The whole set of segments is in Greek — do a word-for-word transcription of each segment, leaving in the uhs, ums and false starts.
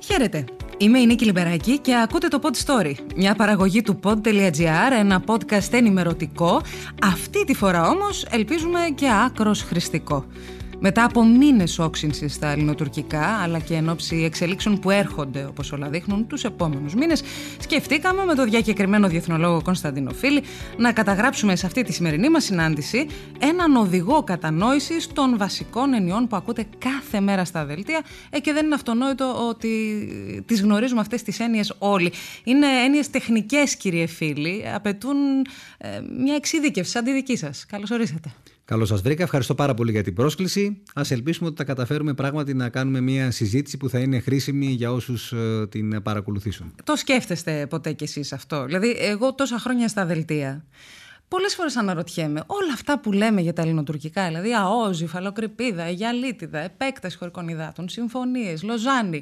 Χαίρετε. Είμαι η Νίκη Λιμπεράκη και ακούτε το Pod Story, μια παραγωγή του pod τελεία gr, ένα podcast ενημερωτικό, αυτή τη φορά όμως ελπίζουμε και άκρος χρηστικό. Μετά από μήνες όξυνσης στα ελληνοτουρκικά, αλλά και εν ώψη εξελίξεων που έρχονται, όπως όλα δείχνουν, τους επόμενους μήνες, σκεφτήκαμε με το διακεκριμένο διεθνολόγο Κωνσταντίνο Φίλη να καταγράψουμε σε αυτή τη σημερινή μας συνάντηση έναν οδηγό κατανόησης των βασικών ενιών που ακούτε κάθε μέρα στα δελτία ε, και δεν είναι αυτονόητο ότι τις γνωρίζουμε αυτές τις έννοιες όλοι. Είναι έννοιες τεχνικές, κύριε Φίλη, απαιτούν ε, μια εξειδίκευση σαν τη δική σας. Καλώς ορίσατε. Καλώς σας βρήκα, ευχαριστώ πάρα πολύ για την πρόσκληση. Ας ελπίσουμε ότι θα καταφέρουμε πράγματι να κάνουμε μια συζήτηση που θα είναι χρήσιμη για όσους ε, την παρακολουθήσουν. Το σκέφτεστε ποτέ κι εσείς αυτό? Δηλαδή, εγώ τόσα χρόνια στα δελτία, πολλές φορές αναρωτιέμαι, όλα αυτά που λέμε για τα ελληνοτουρκικά, δηλαδή ΑΟΣ, υφαλοκρηπίδα, Αιγιαλίτιδα, επέκταση χωρικών υδάτων, συμφωνίες, Λοζάνη,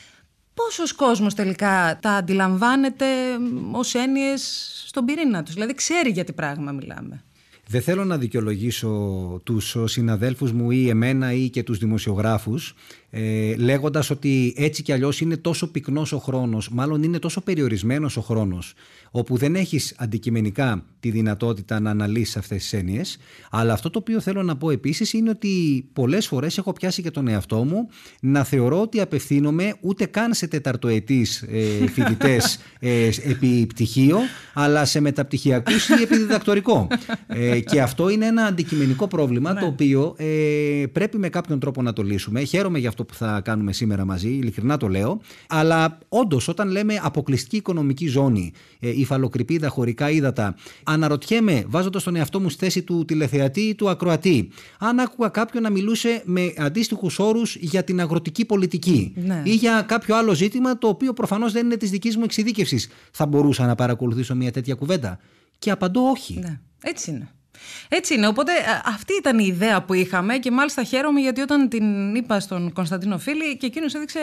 πόσος κόσμος τελικά τα αντιλαμβάνεται ως έννοιες στον πυρήνα τους, δηλαδή ξέρει για τι πράγμα μιλάμε? Δεν θέλω να δικαιολογήσω τους συναδέλφους μου ή εμένα ή και τους δημοσιογράφους ε, λέγοντας ότι έτσι κι αλλιώς είναι τόσο πυκνός ο χρόνος, μάλλον είναι τόσο περιορισμένος ο χρόνος, όπου δεν έχεις αντικειμενικά τη δυνατότητα να αναλύσεις αυτές τις έννοιες. Αλλά αυτό το οποίο θέλω να πω επίσης είναι ότι πολλές φορές έχω πιάσει και τον εαυτό μου να θεωρώ ότι απευθύνομαι ούτε καν σε τεταρτοετής ε, φοιτητές ε, επί πτυχίο, αλλά σε μεταπτυχιακούς ή επί διδακτορικό. Ε, και αυτό είναι ένα αντικειμενικό πρόβλημα, το οποίο ε, πρέπει με κάποιον τρόπο να το λύσουμε. Χαίρομαι για αυτό που θα κάνουμε σήμερα μαζί, ειλικρινά το λέω. Αλλά όντως, όταν λέμε αποκλειστική οικονομική ζώνη, ε, υφαλοκρηπίδα, χωρικά ύδατα, αναρωτιέμαι, βάζοντας τον εαυτό μου στη θέση του τηλεθεατή ή του ακροατή, αν άκουγα κάποιον να μιλούσε με αντίστοιχους όρους για την αγροτική πολιτική, ναι, ή για κάποιο άλλο ζήτημα, το οποίο προφανώς δεν είναι της δικής μου εξειδίκευσης, θα μπορούσα να παρακολουθήσω μια τέτοια κουβέντα? Και απαντώ όχι. Ναι, έτσι είναι. Έτσι είναι, οπότε αυτή ήταν η ιδέα που είχαμε και μάλιστα χαίρομαι γιατί όταν την είπα στον Κωνσταντίνο Φίλη και εκείνος έδειξε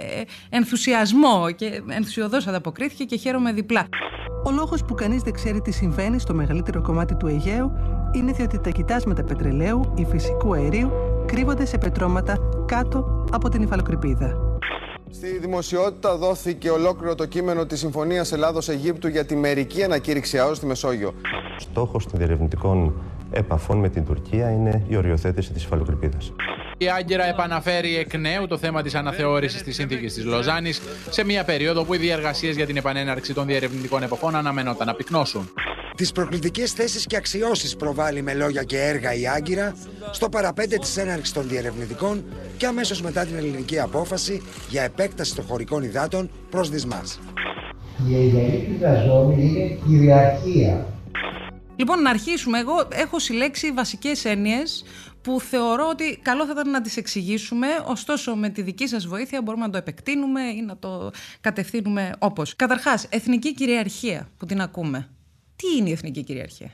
ενθουσιασμό και ενθουσιωδώς ανταποκρίθηκε και χαίρομαι διπλά. Ο λόγος που κανείς δεν ξέρει τι συμβαίνει στο μεγαλύτερο κομμάτι του Αιγαίου είναι διότι τα κοιτάσματα πετρελαίου ή φυσικού αερίου κρύβονται σε πετρώματα κάτω από την υφαλοκρηπίδα. Στη δημοσιότητα δόθηκε ολόκληρο το κείμενο της Συμφωνίας Ελλάδος-Αιγύπτου για τη μερική ανακήρυξη ΑΟΣ στη Μεσόγειο. Στόχος των διερευνητικών επαφών με την Τουρκία είναι η οριοθέτηση της υφαλοκρηπίδας. Η Άγκυρα επαναφέρει εκ νέου το θέμα της αναθεώρησης της συνθήκης της Λοζάνης σε μια περίοδο που οι διεργασίες για την επανέναρξη των διερευνητικών επαφών αναμενόταν να πυκνώσουν. Τις προκλητικές θέσεις και αξιώσεις προβάλλει με λόγια και έργα η Άγκυρα στο παραπέντε της έναρξης των διερευνητικών και αμέσως μετά την ελληνική απόφαση για επέκταση των χωρικών υδάτων προς δυσμάς. Η Αιγαλίτιδα ζώνη είναι κυριαρχία. Λοιπόν, να αρχίσουμε. Εγώ έχω συλλέξει βασικές έννοιες που θεωρώ ότι καλό θα ήταν να τις εξηγήσουμε, ωστόσο με τη δική σας βοήθεια μπορούμε να το επεκτείνουμε ή να το κατευθύνουμε όπως. Καταρχάς, εθνική κυριαρχία που την ακούμε. Τι είναι η εθνική κυριαρχία?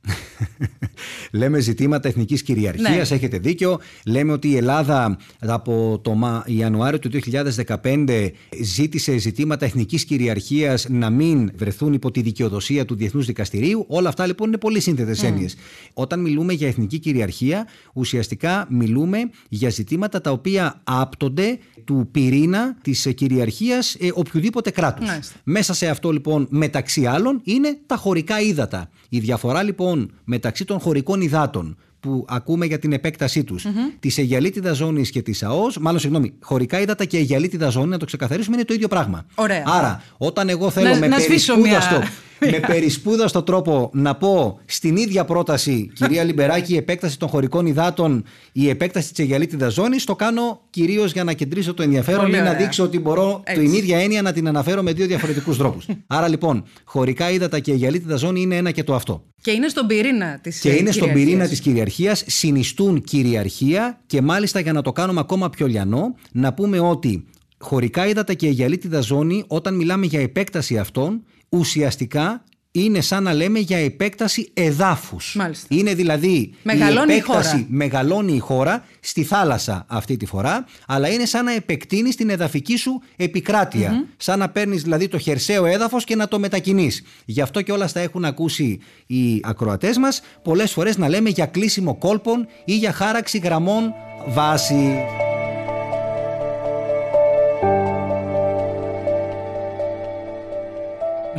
Λέμε ζητήματα εθνικής κυριαρχίας, ναι, έχετε δίκιο. Λέμε ότι η Ελλάδα από το Ιανουάριο του δύο χιλιάδες δεκαπέντε ζήτησε ζητήματα εθνικής κυριαρχίας να μην βρεθούν υπό τη δικαιοδοσία του Διεθνούς Δικαστηρίου. Όλα αυτά λοιπόν είναι πολύ σύνθετες mm. έννοιες. Όταν μιλούμε για εθνική κυριαρχία, ουσιαστικά μιλούμε για ζητήματα τα οποία άπτονται του πυρήνα της κυριαρχίας ε, οποιοδήποτε κράτους. Mm. Μέσα σε αυτό λοιπόν, μεταξύ άλλων, είναι τα χωρικά ύδατα. Η διαφορά λοιπόν μεταξύ των χωρικών υδάτων που ακούμε για την επέκτασή τους, mm-hmm. της Αιγιαλίτιδας ζώνης και της ΑΟΣ, μάλλον συγγνώμη, χωρικά ύδατα και Αιγιαλίτιδα ζώνη, να το ξεκαθαρίσουμε, είναι το ίδιο πράγμα. Ωραία. Άρα, όταν εγώ θέλω να, με να περισπούδαστο, μια... με περισπούδαστο τρόπο να πω στην ίδια πρόταση, κυρία Λιμπεράκη, η επέκταση των χωρικών υδάτων, η επέκταση της Αιγιαλίτιδας ζώνης, το κάνω κυρίως για να κεντρήσω το ενδιαφέρον ή να δείξω ότι μπορώ έτσι την ίδια έννοια να την αναφέρω με δύο διαφορετικούς τρόπους. Άρα λοιπόν, χωρικά ύδατα και Αιγιαλίτιδα ζώνη είναι ένα και το αυτό. Και είναι στον πυρήνα της Και είναι στον πυρήνα της κυριαρχίας, συνιστούν κυριαρχία και μάλιστα για να το κάνουμε ακόμα πιο λιανό, να πούμε ότι χωρικά ύδατα και Αιγιαλίτιδα ζώνη, όταν μιλάμε για επέκταση αυτών, ουσιαστικά είναι σαν να λέμε για επέκταση εδάφους. Μάλιστα. Είναι δηλαδή μεγαλώνει η επέκταση, η χώρα. μεγαλώνει η χώρα στη θάλασσα αυτή τη φορά, αλλά είναι σαν να επεκτείνεις την εδαφική σου επικράτεια. Mm-hmm. Σαν να παίρνεις δηλαδή το χερσαίο έδαφος και να το μετακινείς. Γι' αυτό και όλα τα έχουν ακούσει οι ακροατές μας πολλές φορές να λέμε για κλείσιμο κόλπων ή για χάραξη γραμμών βάση.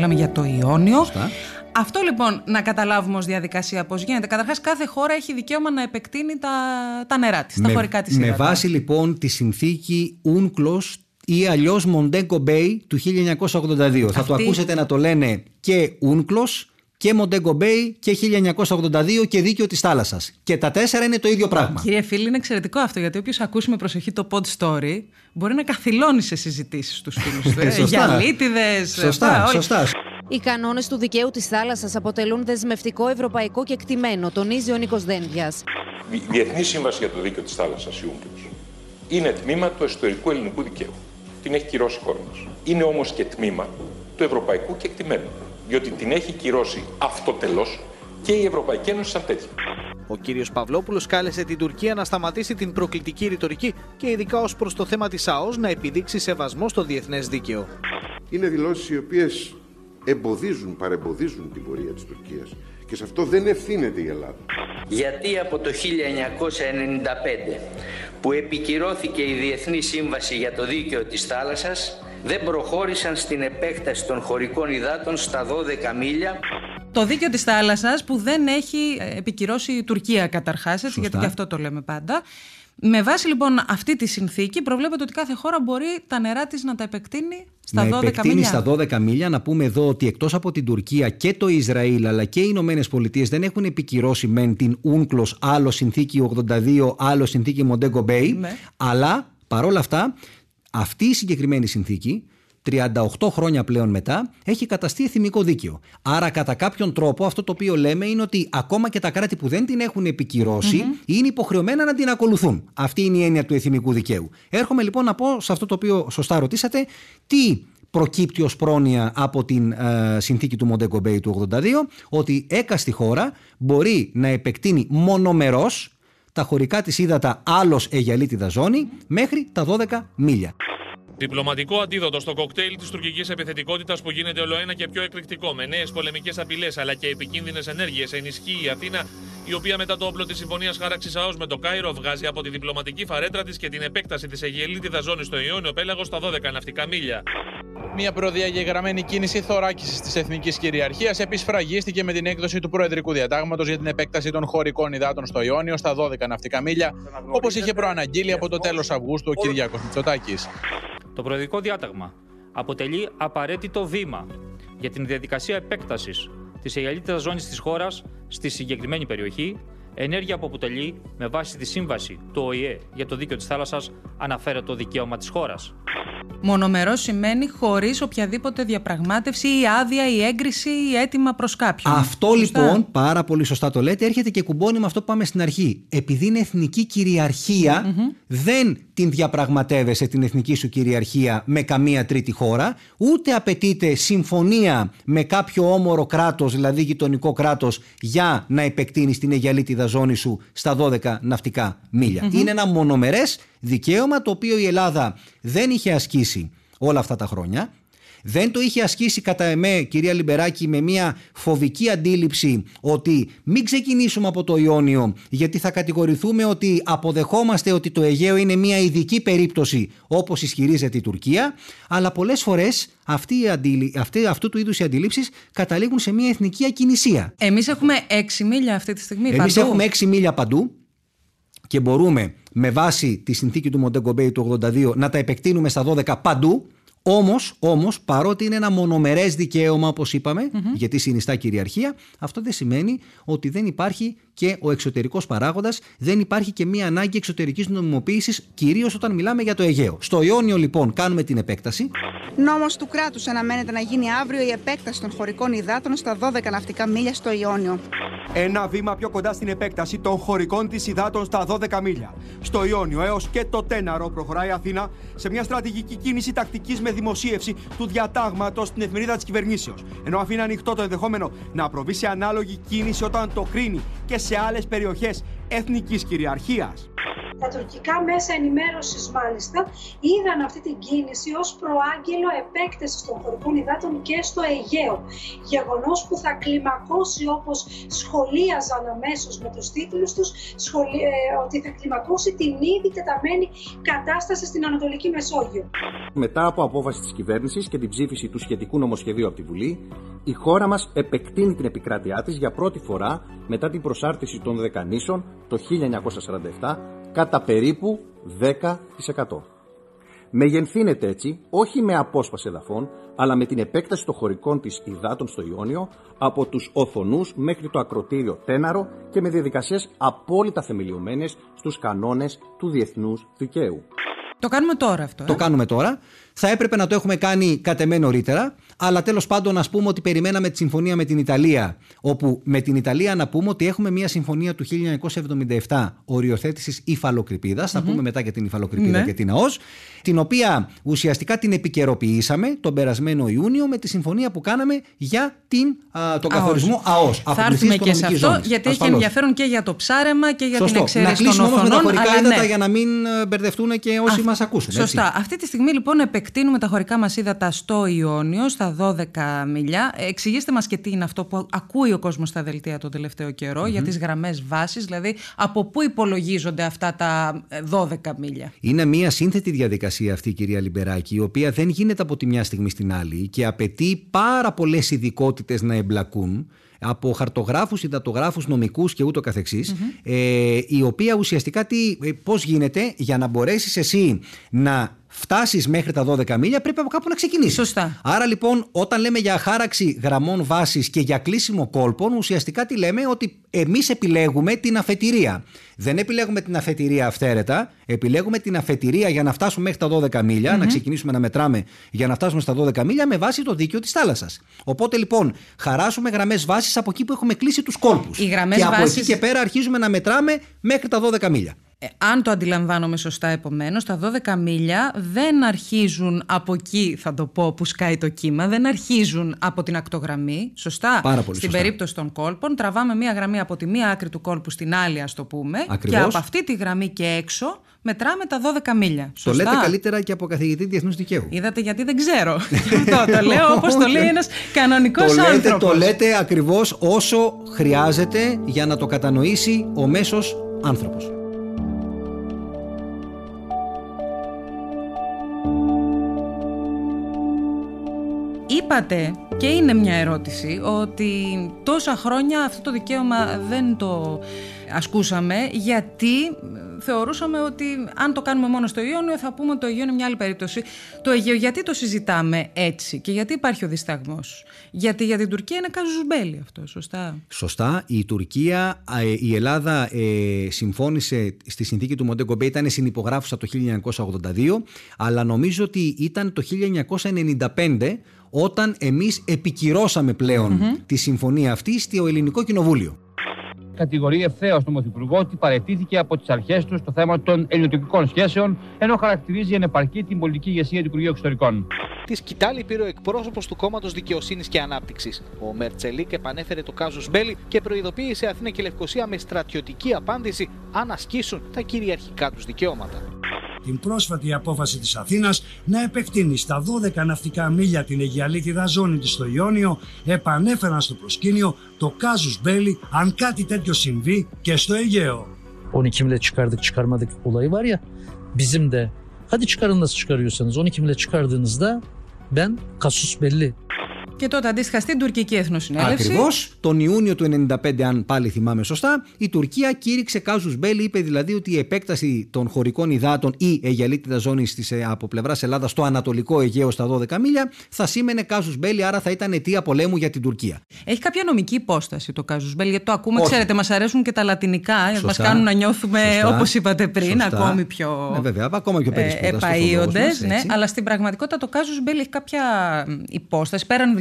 μιλάμε για το Ιόνιο. Σωστά. Αυτό λοιπόν να καταλάβουμε ως διαδικασία πώς γίνεται. Καταρχάς, κάθε χώρα έχει δικαίωμα να επεκτείνει τα, τα νερά της, τα χωρικά της ύδατα. Με βάση λοιπόν τη συνθήκη UNCLOS ή αλλιώς Montego Bay του χίλια εννιακόσια ογδόντα δύο. Αυτή... Θα το ακούσετε να το λένε και UNCLOS και Montego Bay και χίλια εννιακόσια ογδόντα δύο και δίκαιο της θάλασσας. Και τα τέσσερα είναι το ίδιο πράγμα. Κύριε φίλοι, είναι εξαιρετικό αυτό, γιατί όποιος ακούσει με προσοχή το pod story μπορεί να καθυλώνει σε συζητήσεις τους φίλους του. Ε, για λίτιδες. Σωστά, αυτά, σωστά. Οι κανόνες του δικαίου της θάλασσας αποτελούν δεσμευτικό ευρωπαϊκό κεκτημένο, τονίζει ο Νίκος Δένδιας. Η Διεθνή Σύμβαση για το Δίκαιο της Θάλασσας, η UNCLOS, είναι τμήμα του εσωτερικού ελληνικού δικαίου. Την έχει κυρώσει η χώρα μας. Είναι όμως και τμήμα του ευρωπαϊκού κεκτημένου, διότι την έχει κυρώσει αυτοτελώς και η Ευρωπαϊκή Ένωση σαν τέτοια. Ο κύριος Παυλόπουλος κάλεσε την Τουρκία να σταματήσει την προκλητική ρητορική και ειδικά ως προς το θέμα της ΑΟΣ να επιδείξει σεβασμό στο διεθνές δίκαιο. Είναι δηλώσεις οι οποίες εμποδίζουν, παρεμποδίζουν την πορεία της Τουρκίας και σε αυτό δεν ευθύνεται η Ελλάδα. Γιατί από το χίλια εννιακόσια ενενήντα πέντε που επικυρώθηκε η Διεθνή Σύμβαση για το Δίκαιο της Θάλασσας δεν προχώρησαν στην επέκταση των χωρικών υδάτων στα δώδεκα μίλια. Το δίκαιο της θάλασσας που δεν έχει επικυρώσει η Τουρκία καταρχάς, έτσι, γιατί και αυτό το λέμε πάντα. Με βάση λοιπόν αυτή τη συνθήκη προβλέπεται ότι κάθε χώρα μπορεί τα νερά της να τα επεκτείνει στα να δώδεκα επεκτείνει μίλια. στα δώδεκα μίλια. Να πούμε εδώ ότι εκτός από την Τουρκία και το Ισραήλ αλλά και οι Ηνωμένες Πολιτείες δεν έχουν επικυρώσει μεν την UNCLOS, άλλο συνθήκη ογδόντα δύο, άλλο συνθήκη Montego Bay, ναι. Αλλά παρόλα αυτά αυτή η συγκεκριμένη συνθήκη τριάντα οκτώ χρόνια πλέον μετά έχει καταστεί εθνικό δίκαιο. Άρα κατά κάποιον τρόπο αυτό το οποίο λέμε είναι ότι ακόμα και τα κράτη που δεν την έχουν επικυρώσει mm-hmm. είναι υποχρεωμένα να την ακολουθούν. Αυτή είναι η έννοια του εθνικού δικαίου. Έρχομαι λοιπόν να πω σε αυτό το οποίο σωστά ρωτήσατε, τι προκύπτει ως πρόνοια από την ε, συνθήκη του Montego Bay του ογδόντα δύο, ότι έκαστη χώρα μπορεί να επεκτείνει μονομερός τα χωρικά της ύδατα άλλος αιγιαλίτιδα ζώνη μέχρι τα δώδεκα μίλια. Διπλωματικό αντίδοτο στο κοκτέιλ της τουρκικής επιθετικότητας που γίνεται ολοένα και πιο εκρηκτικό, με νέες πολεμικές απειλές αλλά και επικίνδυνες ενέργειες, ενισχύει η Αθήνα, η οποία μετά το όπλο της Συμφωνίας Χάραξης ΑΟΣ με το Κάιρο βγάζει από τη διπλωματική φαρέτρα της και την επέκταση της αιγιαλίτιδας ζώνης στο Ιόνιο Πέλαγο στα δώδεκα ναυτικά μίλια. Μια προδιαγεγραμμένη κίνηση θωράκισης της εθνικής κυριαρχίας επισφραγίστηκε με την έκδοση του Προεδρικού Διατάγματος για την επέκταση των χωρικών υδάτων στο Ιόνιο στα δώδεκα ναυτικά μίλια, όπως είχε προαναγγείλει από το τέλος Αυγούστου ο Κυριάκος Μητσοτάκης. Το Προεδρικό Διάταγμα αποτελεί απαραίτητο βήμα για την διαδικασία επέκτασης της αιγιαλίτιδας ζώνης της χώρας στη συγκεκριμένη περιοχή, ενέργεια που αποτελεί με βάση τη σύμβαση του Ο Η Ε για το δίκαιο της θάλασσας αναφέρετο δικαίωμα της χώρας. Μονομερός σημαίνει χωρίς οποιαδήποτε διαπραγμάτευση ή άδεια ή έγκριση ή αίτημα προς κάποιον. Αυτό σωστά. Λοιπόν, πάρα πολύ σωστά το λέτε, έρχεται και κουμπώνει με αυτό που πάμε στην αρχή. Επειδή είναι εθνική κυριαρχία, mm-hmm. δεν την διαπραγματεύεσαι την εθνική σου κυριαρχία με καμία τρίτη χώρα, ούτε απαιτείται συμφωνία με κάποιο όμορο κράτος, δηλαδή γειτονικό κράτος, για να επεκτείνεις την αιγιαλίτιδα ζώνη σου στα δώδεκα ναυτικά μίλια. Mm-hmm. Είναι ένα μονομερές δικαίωμα το οποίο η Ελλάδα δεν είχε ασκήσει όλα αυτά τα χρόνια. Δεν το είχε ασκήσει κατά εμέ, κυρία Λιμπεράκη, με μια φοβική αντίληψη ότι μην ξεκινήσουμε από το Ιόνιο γιατί θα κατηγορηθούμε ότι αποδεχόμαστε ότι το Αιγαίο είναι μια ειδική περίπτωση όπως ισχυρίζεται η Τουρκία, αλλά πολλές φορές αυτή η αντίλη... αυτή... αυτού του είδους οι αντιλήψεις καταλήγουν σε μια εθνική ακινησία. Εμείς έχουμε έξι μίλια αυτή τη στιγμή Εμείς παντού. έχουμε έξι μίλια παντού και μπορούμε με βάση τη συνθήκη του Montego Bay του ογδόντα δύο να τα επεκτείνουμε στα δώδεκα παντού. Όμως, όμως, παρότι είναι ένα μονομερές δικαίωμα, όπως είπαμε, mm-hmm. γιατί συνιστά κυριαρχία, αυτό δεν σημαίνει ότι δεν υπάρχει και ο εξωτερικός παράγοντας, δεν υπάρχει και μία ανάγκη εξωτερικής νομιμοποίησης, κυρίως όταν μιλάμε για το Αιγαίο. Στο Ιόνιο, λοιπόν, κάνουμε την επέκταση. Νόμος του κράτους αναμένεται να γίνει αύριο η επέκταση των χωρικών υδάτων στα δώδεκα ναυτικά μίλια στο Ιόνιο. Ένα βήμα πιο κοντά στην επέκταση των χωρικών της υδάτων στα δώδεκα μίλια. Στο Ιόνιο έως και το Τέναρο προχωράει η Αθήνα σε μια στρατηγική κίνηση τακτικής με δημοσίευση του διατάγματος στην εφημερίδα της κυβερνήσεως. Ενώ αφήνει ανοιχτό το ενδεχόμενο να προβεί σε ανάλογη κίνηση όταν το κρίνει και σε άλλες περιοχές εθνικής κυριαρχίας. Τα τουρκικά μέσα ενημέρωσης μάλιστα είδαν αυτή την κίνηση ως προάγγελο επέκτασης των χωρικών υδάτων και στο Αιγαίο. Γεγονός που θα κλιμακώσει, όπως σχολίαζαν αμέσως με τους τίτλους τους, σχολι... ε, ότι θα κλιμακώσει την ήδη τεταμένη κατάσταση στην Ανατολική Μεσόγειο. Μετά από απόφαση της κυβέρνησης και την ψήφιση του σχετικού νομοσχεδίου από τη Βουλή, η χώρα μας επεκτείνει την επικράτειά της για πρώτη φορά μετά την προσάρτηση των Δεκανήσων το χίλια εννιακόσια σαράντα επτά κατά περίπου δέκα τοις εκατό. Μεγενθύνεται έτσι όχι με απόσπαση εδαφών, αλλά με την επέκταση των χωρικών της υδάτων στο Ιόνιο από τους Οθονούς μέχρι το ακροτήριο Τέναρο και με διαδικασίες απόλυτα θεμελιωμένες στους κανόνες του διεθνούς δικαίου. Το κάνουμε τώρα αυτό. Ε? Το κάνουμε τώρα. Θα έπρεπε να το έχουμε κάνει κατ' εμέ νωρίτερα, αλλά τέλος πάντων να πούμε ότι περιμέναμε τη συμφωνία με την Ιταλία, όπου με την Ιταλία να πούμε ότι έχουμε μια συμφωνία του χίλια εννιακόσια εβδομήντα επτά οριοθέτησης υφαλοκρηπίδας, mm-hmm. θα πούμε μετά για την υφαλοκρηπίδα ναι. και την ΑΟΣ, την οποία ουσιαστικά την επικαιροποιήσαμε τον περασμένο Ιούνιο με τη συμφωνία που κάναμε για την, α, τον καθορισμό ΑΟΣ. Θα έρθουμε και σε αυτό, ζώνης. Γιατί ασφαλώς. Έχει ενδιαφέρον και για το ψάρεμα και για Σωστό. Την εξαίρεση των οθονών. Να κλείσουμε όμως με τα χωρικά ύδατα ναι. για να μην μπερδευτούν και όσοι Α, μας ακούσουν. Σωστά. Έτσι. Αυτή τη στιγμή λοιπόν επεκτείνουμε τα χωρικά μας ύδατα στο Ιόνιο, στα δώδεκα μίλια. Εξηγήστε μας και τι είναι αυτό που ακούει ο κόσμος στα δελτία τον τελευταίο καιρό mm-hmm. για τις γραμμές βάσης, δηλαδή από πού υπολογίζονται αυτά τα δώδεκα μίλια. Είναι μια σύνθετη διαδικασία αυτή, κυρία Λιμπεράκη, η οποία δεν γίνεται από τη μια στιγμή στην άλλη και απαιτεί πάρα πολλές ειδικότητες να εμπλακούν, από χαρτογράφους, υδατογράφους, νομικούς και ούτω καθεξής, mm-hmm. ε, η οποία ουσιαστικά τι, πώς γίνεται για να μπορέσεις εσύ να φτάσεις μέχρι τα δώδεκα μίλια, πρέπει από κάπου να ξεκινήσεις. Σωστά. Άρα λοιπόν, όταν λέμε για χάραξη γραμμών βάσης και για κλείσιμο κόλπων, ουσιαστικά τι λέμε, ότι εμείς επιλέγουμε την αφετηρία. Δεν επιλέγουμε την αφετηρία αυθαίρετα, επιλέγουμε την αφετηρία για να φτάσουμε μέχρι τα δώδεκα μίλια, mm-hmm. να ξεκινήσουμε να μετράμε για να φτάσουμε στα δώδεκα μίλια με βάση το δίκαιο της θάλασσας. Οπότε λοιπόν, χαράσουμε γραμμές βάσης από εκεί που έχουμε κλείσει τους κόλπους. Οι γραμμές και από βάσης... εκεί και πέρα αρχίζουμε να μετράμε μέχρι τα δώδεκα μίλια. Ε, αν το αντιλαμβάνομαι σωστά, επομένως, τα δώδεκα μίλια δεν αρχίζουν από εκεί, θα το πω, που σκάει το κύμα, δεν αρχίζουν από την ακτογραμμή. Σωστά. Πάρα πολύ Στην σωστά. περίπτωση των κόλπων, τραβάμε μία γραμμή από τη μία άκρη του κόλπου στην άλλη, ας το πούμε. Ακριβώς. Και από αυτή τη γραμμή και έξω μετράμε τα δώδεκα μίλια. Σωστά. Το λέτε καλύτερα και από καθηγητή διεθνούς δικαίου. Είδατε, γιατί δεν ξέρω. Αυτό το λέω όπως το λέει ένας κανονικός το άνθρωπος. Λέτε, το λέτε ακριβώς όσο χρειάζεται για να το κατανοήσει ο μέσος άνθρωπος. Είπατε, και είναι μια ερώτηση, ότι τόσα χρόνια αυτό το δικαίωμα δεν το ασκούσαμε, γιατί θεωρούσαμε ότι αν το κάνουμε μόνο στο Ιόνιο θα πούμε ότι το Αιγαίο είναι μια άλλη περίπτωση. Το Αιγαίο γιατί το συζητάμε έτσι και γιατί υπάρχει ο δισταγμός? Γιατί για την Τουρκία είναι casus belli αυτό, σωστά? Σωστά. Η Τουρκία, η Ελλάδα ε, συμφώνησε στη συνθήκη του Μοντέγκο Μπέι, ήταν συνυπογράφουσα το χίλια εννιακόσια ογδόντα δύο, αλλά νομίζω ότι ήταν το χίλια εννιακόσια ενενήντα πέντε όταν εμείς επικυρώσαμε πλέον mm-hmm. τη συμφωνία αυτή στο Ελληνικό Κοινοβούλιο. Κατηγορεί ευθέως τον Πρωθυπουργό ότι παραιτήθηκε από τις αρχές του στο θέμα των ελληνοτουρκικών σχέσεων, ενώ χαρακτηρίζει ανεπαρκή την πολιτική ηγεσία του Υπουργείου Εξωτερικών. Τη σκητάλη πήρε ο εκπρόσωπος του Κόμματος Δικαιοσύνης και Ανάπτυξης. Ο Μερτσελίκ επανέφερε το casus belli και προειδοποίησε Αθήνα και Λευκοσία με στρατιωτική απάντηση αν ασκήσουν τα κυριαρχικά τους δικαιώματα. Την πρόσφατη απόφαση της Αθήνας να επεκτείνει στα δώδεκα ναυτικά μίλια την αιγιαλίτιδα ζώνη της στο Ιόνιο επανέφεραν στο προσκήνιο το casus belli αν κάτι τέτοιο συμβεί και στο Αιγαίο. on iki mile çıkardık çıkarmadık olayı var ya, bizim de hadi çıkarın nasıl çıkarıyorsanız on iki mile çıkardığınızda ben casus belli. Και τότε αντίστοιχα στην τουρκική εθνοσυνέλευση. Ακριβώς, τον Ιούνιο του ενενήντα πέντε, αν πάλι θυμάμαι σωστά, η Τουρκία κήρυξε casus belli, είπε δηλαδή ότι η επέκταση των χωρικών υδάτων ή αιγιαλίτιδα ζώνης της, από πλευράς Ελλάδας στο Ανατολικό Αιγαίο στα δώδεκα μίλια θα σήμαινε casus belli, άρα θα ήταν αιτία πολέμου για την Τουρκία. Έχει κάποια νομική υπόσταση το casus belli, γιατί το ακούμε, όχι. Ξέρετε, μας αρέσουν και τα λατινικά, μας κάνουν να νιώθουμε, όπως είπατε πριν, σωστά. ακόμη πιο, ναι, βέβαια, ακόμα πιο ε, επαΐοντες. Ναι, αλλά στην πραγματικότητα το casus belli έχει κάποια υπόσταση, πέραν δηλαδή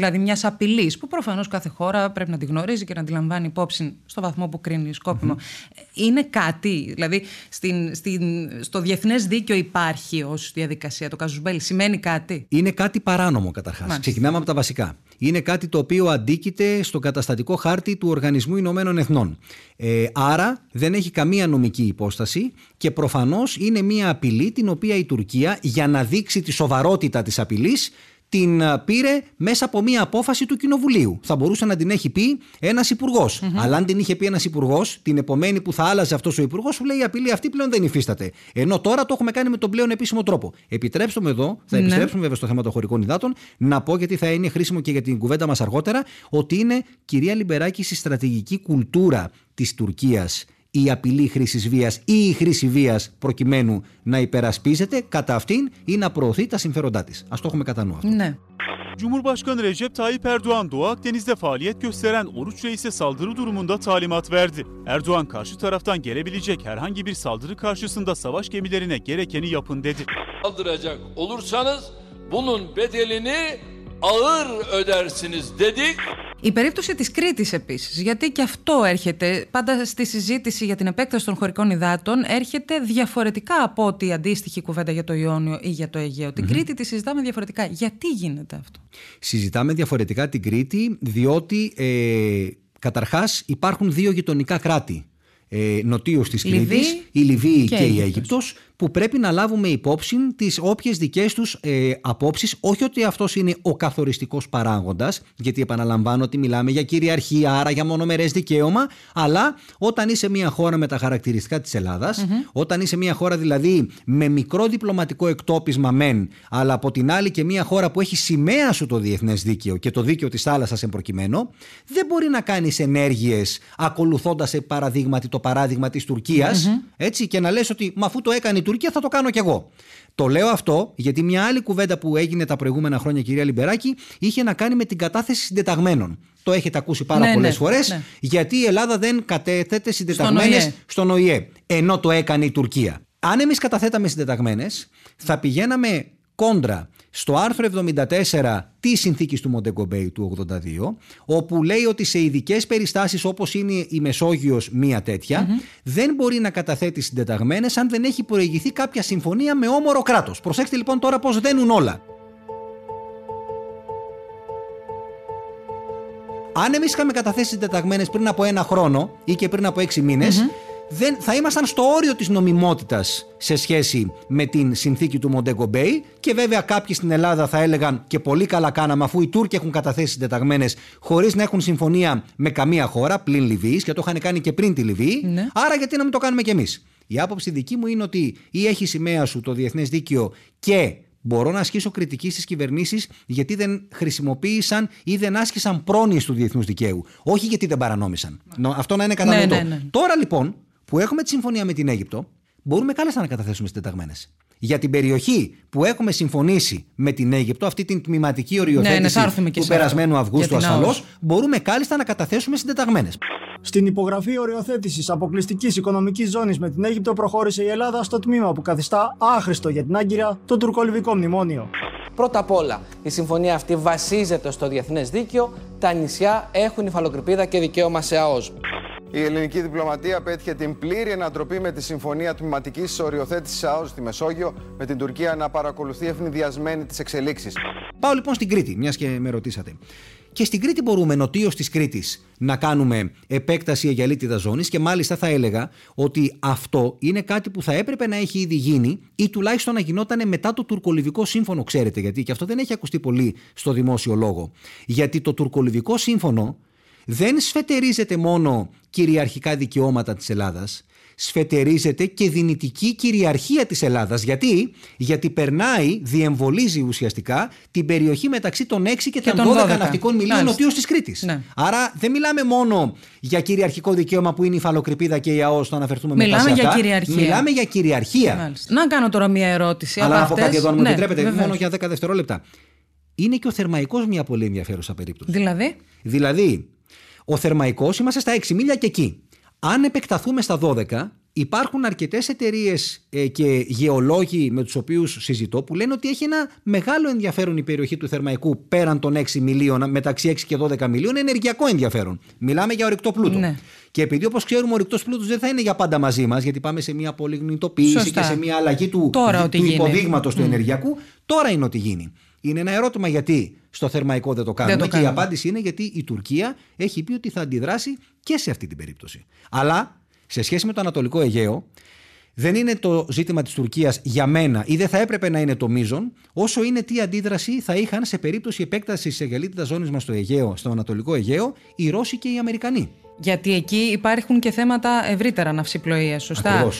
δηλαδή μιας απειλής, που προφανώς κάθε χώρα πρέπει να τη γνωρίζει και να τη λαμβάνει υπόψη στο βαθμό που κρίνει σκόπιμο. Mm-hmm. Είναι κάτι, δηλαδή στην, στην, στο διεθνές δίκαιο υπάρχει ως διαδικασία το casus belli, σημαίνει κάτι? Είναι κάτι παράνομο καταρχάς. Μάλιστα. Ξεκινάμε από τα βασικά. Είναι κάτι το οποίο αντίκειται στο καταστατικό χάρτη του Οργανισμού Ηνωμένων Εθνών. Ε, άρα δεν έχει καμία νομική υπόσταση και προφανώς είναι μια απειλή την οποία η Τουρκία, για να δείξει τη σοβαρότητα της απειλής, την πήρε μέσα από μια απόφαση του Κοινοβουλίου. Θα μπορούσε να την έχει πει ένας υπουργός. Mm-hmm. Αλλά αν την είχε πει ένας υπουργός, την επομένη που θα άλλαζε αυτός ο υπουργός, σου λέει η απειλή αυτή πλέον δεν υφίσταται. Ενώ τώρα το έχουμε κάνει με τον πλέον επίσημο τρόπο. Επιτρέψτε μου εδώ, θα επιστρέψουμε ναι. βέβαια στο θέμα των χωρικών υδάτων, να πω, γιατί θα είναι χρήσιμο και για την κουβέντα μας αργότερα, ότι είναι, κυρία Λιμπεράκη, στη στρατηγική κουλτούρα της Τουρκίας η απειλή χρήσης βίας ή η χρήση βίας προκειμένου να υπερασπίζεται κατά αυτήν ή να προωθεί τα συμφέροντά της. Ας το έχουμε κατά νου αυτό. Ναι. Cumhurbaşkanı Recep Tayyip Erdoğan Doğu Akdeniz'de faaliyet gösteren Oruç Reis'e saldırı durumunda talimat verdi. Erdoğan karşı taraftan gelebilecek herhangi bir saldırı karşısında savaş gemilerine gerekeni yapın dedi. Saldıracak olursanız bunun bedelini ağır ödersiniz dedik. Η περίπτωση της Κρήτης επίσης, γιατί και αυτό έρχεται πάντα στη συζήτηση για την επέκταση των χωρικών υδάτων, έρχεται διαφορετικά από ό,τι η αντίστοιχη κουβέντα για το Ιόνιο ή για το Αιγαίο. Mm-hmm. Την Κρήτη τη συζητάμε διαφορετικά. Γιατί γίνεται αυτό? Συζητάμε διαφορετικά την Κρήτη διότι ε, καταρχάς υπάρχουν δύο γειτονικά κράτη. Ε, νοτίως της Κρήτης, η Λιβύη και, και η Αίγυπτος, που πρέπει να λάβουμε υπόψη τις όποιες δικές τους ε, απόψεις. Όχι ότι αυτός είναι ο καθοριστικός παράγοντας, γιατί επαναλαμβάνω ότι μιλάμε για κυριαρχία, άρα για μονομερές δικαίωμα, αλλά όταν είσαι μια χώρα με τα χαρακτηριστικά της Ελλάδας, mm-hmm. όταν είσαι μια χώρα δηλαδή με μικρό διπλωματικό εκτόπισμα μεν, αλλά από την άλλη και μια χώρα που έχει σημαία σου το διεθνές δίκαιο και το δίκαιο της θάλασσας εν προκειμένου, δεν μπορεί να κάνεις ενέργειες ακολουθώντας σε παραδείγματι το παράδειγμα της Τουρκίας, mm-hmm. έτσι, και να λες ότι μα αφού το έκανε η Τουρκία θα το κάνω κι εγώ. Το λέω αυτό γιατί μια άλλη κουβέντα που έγινε τα προηγούμενα χρόνια, κυρία Λιμπεράκη, είχε να κάνει με την κατάθεση συντεταγμένων. Το έχετε ακούσει πάρα ναι, πολλές ναι, φορές, ναι. γιατί η Ελλάδα δεν κατέθετε συντεταγμένες στον Ο Η Ε, ενώ το έκανε η Τουρκία. Αν εμείς καταθέταμε συντεταγμένες, θα πηγαίναμε κόντρα στο άρθρο εβδομήντα τέσσερα της συνθήκης του Μοντέγκο Μπέι του ογδόντα δύο, όπου λέει ότι σε ειδικές περιστάσεις όπως είναι η Μεσόγειος μία τέτοια, mm-hmm. δεν μπορεί να καταθέτει συντεταγμένες αν δεν έχει προηγηθεί κάποια συμφωνία με όμορο κράτος. Προσέξτε λοιπόν τώρα πώς δένουν όλα. Αν εμείς είχαμε καταθέσει συντεταγμένες πριν από ένα χρόνο ή και πριν από έξι μήνες, mm-hmm. δεν, θα ήμασταν στο όριο της νομιμότητας σε σχέση με την συνθήκη του Μοντέγκο Μπέι, και βέβαια κάποιοι στην Ελλάδα θα έλεγαν και πολύ καλά κάναμε αφού οι Τούρκοι έχουν καταθέσει συντεταγμένες χωρίς να έχουν συμφωνία με καμία χώρα πλην Λιβύης, και το είχαν κάνει και πριν τη Λιβύη, ναι. άρα γιατί να μην το κάνουμε κι εμείς. Η άποψη δική μου είναι ότι ή έχει σημαία σου το διεθνές δίκαιο και μπορώ να ασκήσω κριτική στις κυβερνήσεις γιατί δεν χρησιμοποίησαν ή δεν άσκησαν πρόνοιες του διεθνούς δικαίου. Όχι γιατί δεν παρανόμησαν. Ναι. Αυτό να είναι κατανοητό. Ναι, ναι, ναι. Τώρα λοιπόν που έχουμε τη συμφωνία με την Αίγυπτο, μπορούμε κάλλιστα να καταθέσουμε συντεταγμένες. Για την περιοχή που έχουμε συμφωνήσει με την Αίγυπτο, αυτή την τμηματική οριοθέτηση ναι, ναι, του περασμένου Αυγούστου ασφαλώς, μπορούμε κάλλιστα να καταθέσουμε συντεταγμένες. Στην υπογραφή οριοθέτησης αποκλειστικής οικονομικής ζώνης με την Αίγυπτο προχώρησε η Ελλάδα στο τμήμα που καθιστά άχρηστο για την Άγκυρα το τουρκολιβικό μνημόνιο. Πρώτα απ' όλα, η συμφωνία αυτή βασίζεται στο διεθνές δίκαιο. Τα νησιά έχουν υφαλοκρηπίδα και δικαίωμα σε ΑΟΣ. Η ελληνική διπλωματία πέτυχε την πλήρη ανατροπή με τη συμφωνία τμηματικής οριοθέτησης ΑΟΣ στη Μεσόγειο, με την Τουρκία να παρακολουθεί ευνηδιασμένη τις εξελίξεις. Πάω λοιπόν στην Κρήτη, μιας και με ρωτήσατε. Και στην Κρήτη μπορούμε νοτίως της Κρήτης να κάνουμε επέκταση αιγιαλίτιδας ζώνης, και μάλιστα θα έλεγα ότι αυτό είναι κάτι που θα έπρεπε να έχει ήδη γίνει ή τουλάχιστον να γινόταν μετά το τουρκολιβικό σύμφωνο, ξέρετε γιατί, και αυτό δεν έχει ακουστεί πολύ στο δημόσιο λόγο. Γιατί το τουρκολιβικό σύμφωνο δεν σφετερίζεται μόνο κυριαρχικά δικαιώματα της Ελλάδας, σφετερίζεται και δυνητική κυριαρχία της Ελλάδας. Γιατί? Γιατί περνάει, διεμβολίζει ουσιαστικά την περιοχή μεταξύ των έξι και, και των δώδεκα ναυτικών μιλίων νοτίως της Κρήτης. Ναι. Άρα δεν μιλάμε μόνο για κυριαρχικό δικαίωμα που είναι η υφαλοκρηπίδα και η ΑΟΣ, το αναφερθούμε μετά σε αυτά. Μιλάμε για κυριαρχία. Μιλάμε για κυριαρχία. Μάλιστα. Να κάνω τώρα μια ερώτηση. Αλλά να πω κάτι εδώ, αν μου ναι, επιτρέπετε, βεβαίως. Μόνο για δέκα δευτερόλεπτα. Είναι και ο Θερμαϊκός μια πολύ ενδιαφέρουσα περίπτωση. Δηλαδή. Δηλαδή, ο Θερμαϊκός είμαστε στα έξι μίλια και εκεί. Αν επεκταθούμε στα δώδεκα, υπάρχουν αρκετές εταιρείες ε, και γεωλόγοι με τους οποίους συζητώ που λένε ότι έχει ένα μεγάλο ενδιαφέρον η περιοχή του Θερμαϊκού πέραν των έξι μιλίων, μεταξύ έξι και δώδεκα μιλίων, ενεργειακό ενδιαφέρον. Μιλάμε για ορυκτό πλούτο. Ναι. Και επειδή όπως ξέρουμε ο ορυκτός πλούτος δεν θα είναι για πάντα μαζί μας, γιατί πάμε σε μια πολυγνητοποίηση Σωστά. και σε μια αλλαγή του, του υποδείγματος mm. του ενεργειακού, τώρα είναι ότι γίνει. Είναι ένα ερώτημα γιατί στο Θερμαϊκό δεν το κάνουμε. Δεν το και κάνουμε. Η απάντηση είναι γιατί η Τουρκία έχει πει ότι θα αντιδράσει και σε αυτή την περίπτωση. Αλλά σε σχέση με το Ανατολικό Αιγαίο, δεν είναι το ζήτημα της Τουρκίας για μένα ή δεν θα έπρεπε να είναι το μείζον, όσο είναι τι αντίδραση θα είχαν σε περίπτωση επέκτασης της εγκαλίτιδας ζώνης μας στο Αιγαίο, στο Ανατολικό Αιγαίο, οι Ρώσοι και οι Αμερικανοί. Γιατί εκεί υπάρχουν και θέματα ευρύτερα ναυσιπλοείας, σωστά. Ακριβώς.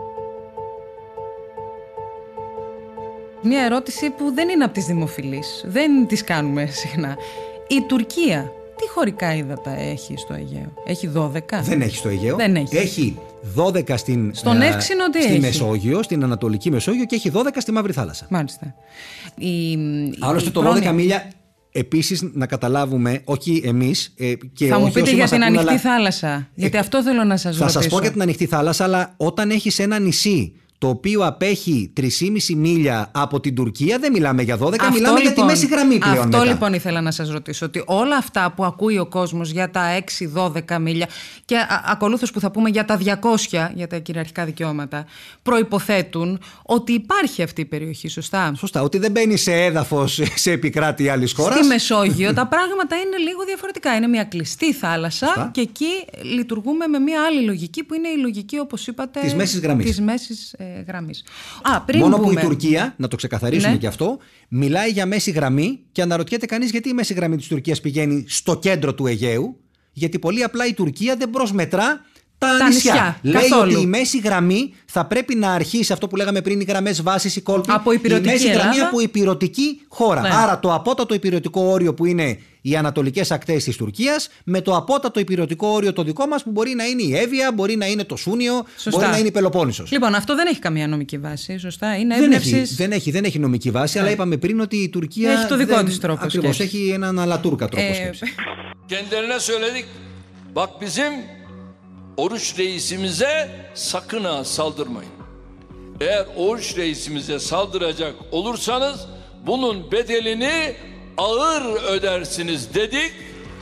Μια ερώτηση που δεν είναι από τις δημοφιλείς, δεν τις κάνουμε συχνά. Η Τουρκία τι χωρικά ύδατα έχει στο Αιγαίο? Έχει δώδεκα? Δεν έχει στο Αιγαίο. Δεν έχει. Έχει δώδεκα στην, Στον Εύξηνο τι στη έχει? Μεσόγειο, στην Ανατολική Μεσόγειο και έχει δώδεκα στη Μαύρη Θάλασσα. Μάλιστα. Η, Άλλωστε η το δώδεκα μίλια επίσης να καταλάβουμε, όχι εμείς ε, και θα όχι μου πείτε όσοι για μας την ακούν, ανοιχτή αλλά... θάλασσα, γιατί ε, αυτό θέλω να σας θα ρωτήσω. Θα σας πω για την ανοιχτή θάλασσα, αλλά όταν έχεις ένα νησί το οποίο απέχει τρία και μισή μίλια από την Τουρκία, δεν μιλάμε για δώδεκα, αυτό μιλάμε λοιπόν, για τη μέση γραμμή πλέον. Αυτό μετά. λοιπόν ήθελα να σας ρωτήσω, ότι όλα αυτά που ακούει ο κόσμος για τα έξι δώδεκα μίλια και ακολούθως που θα πούμε για τα διακόσια, για τα κυριαρχικά δικαιώματα, προϋποθέτουν ότι υπάρχει αυτή η περιοχή, σωστά? Σωστά, ότι δεν μπαίνει σε έδαφος σε επικράτεια άλλης χώρας. Στη Μεσόγειο τα πράγματα είναι λίγο διαφορετικά. Είναι μια κλειστή θάλασσα. Σωστά. Και εκεί λειτουργούμε με μια άλλη λογική που είναι η λογική, όπως είπατε, της μέσης γραμμής. Της μέσης, ε, γραμμής. Α, πριν Μόνο πούμε... που η Τουρκία, να το ξεκαθαρίσουμε ναι. και αυτό, μιλάει για μέση γραμμή και αναρωτιέται κανείς γιατί η μέση γραμμή της Τουρκίας πηγαίνει στο κέντρο του Αιγαίου. Γιατί πολύ απλά η Τουρκία δεν προσμετρά τα, τα νησιά. νησιά. Λέει καθόλου. Ότι η μέση γραμμή θα πρέπει να αρχίσει αυτό που λέγαμε πριν, οι γραμμές βάσης, η κόλπη. Από η μέση Ελλάδα. γραμμή από υπηρωτική χώρα. Ναι. Άρα το απότατο υπηρωτικό όριο που είναι οι ανατολικές ακτές της Τουρκίας, με το απότατο υπηρωτικό όριο το δικό μας που μπορεί να είναι η Εύβοια, μπορεί να είναι το Σούνιο, σωστά. Μπορεί να είναι η Πελοπόννησος. Λοιπόν, αυτό δεν έχει καμία νομική βάση, σωστά. Είναι δεν, έμπνευσης... έχει, δεν, έχει, δεν έχει νομική βάση, ναι. Αλλά είπαμε πριν ότι η Τουρκία. Έχει το δικό δεν... της τρόπο. Ακριβώς, έχει έναν αλατούρκα τρόπο ε... σκέψης. Kendilerine söyledik. Bak bizim Oruç reisimize sakın ha saldırmayın. Eğer Oruç reisimize saldıracak olursanız bunun bedelini ağır ödersiniz dedik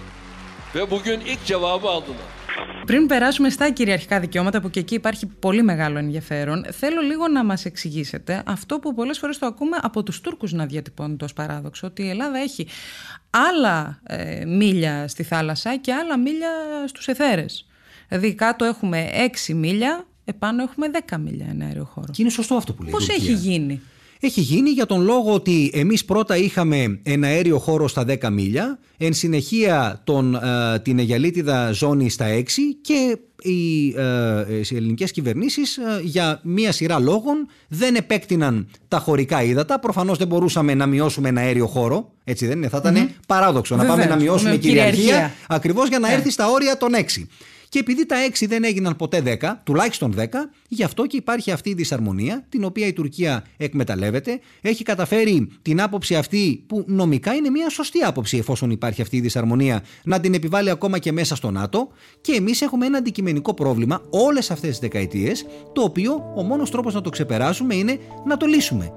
ve bugün ilk cevabı aldılar. Πριν περάσουμε στα κυριαρχικά δικαιώματα, που και εκεί υπάρχει πολύ μεγάλο ενδιαφέρον, θέλω λίγο να μας εξηγήσετε αυτό που πολλές φορές το ακούμε από τους Τούρκους να διατυπώνεται ως παράδοξο, ότι η Ελλάδα έχει άλλα ε, μίλια στη θάλασσα και άλλα μίλια στους εθέρες. Δηλαδή κάτω έχουμε έξι μίλια, επάνω έχουμε δέκα μίλια εναέριο χώρο. Και είναι σωστό αυτό που λέει. Πώς έχει γίνει? Έχει γίνει για τον λόγο ότι εμείς πρώτα είχαμε ένα αέριο χώρο στα δέκα μίλια, εν συνεχεία τον, ε, την αιγαλίτιδα ζώνη στα έξι και οι, ε, οι ελληνικές κυβερνήσεις ε, για μία σειρά λόγων δεν επέκτηναν τα χωρικά ύδατα. Προφανώς δεν μπορούσαμε να μειώσουμε ένα αέριο χώρο, έτσι δεν είναι, θα ήταν mm-hmm. παράδοξο Βεβαίως, να πάμε να μειώσουμε κυριαρχία, κυριαρχία ακριβώς για να yeah. έρθει στα όρια των έξι. Και επειδή τα έξι δεν έγιναν ποτέ δέκα, τουλάχιστον δέκα, γι' αυτό και υπάρχει αυτή η δυσαρμονία, την οποία η Τουρκία εκμεταλλεύεται. Έχει καταφέρει την άποψη αυτή, που νομικά είναι μια σωστή άποψη, εφόσον υπάρχει αυτή η δυσαρμονία, να την επιβάλλει ακόμα και μέσα στο ΝΑΤΟ. Και εμείς έχουμε ένα αντικειμενικό πρόβλημα όλες αυτές τις δεκαετίες, το οποίο ο μόνος τρόπος να το ξεπεράσουμε είναι να το λύσουμε.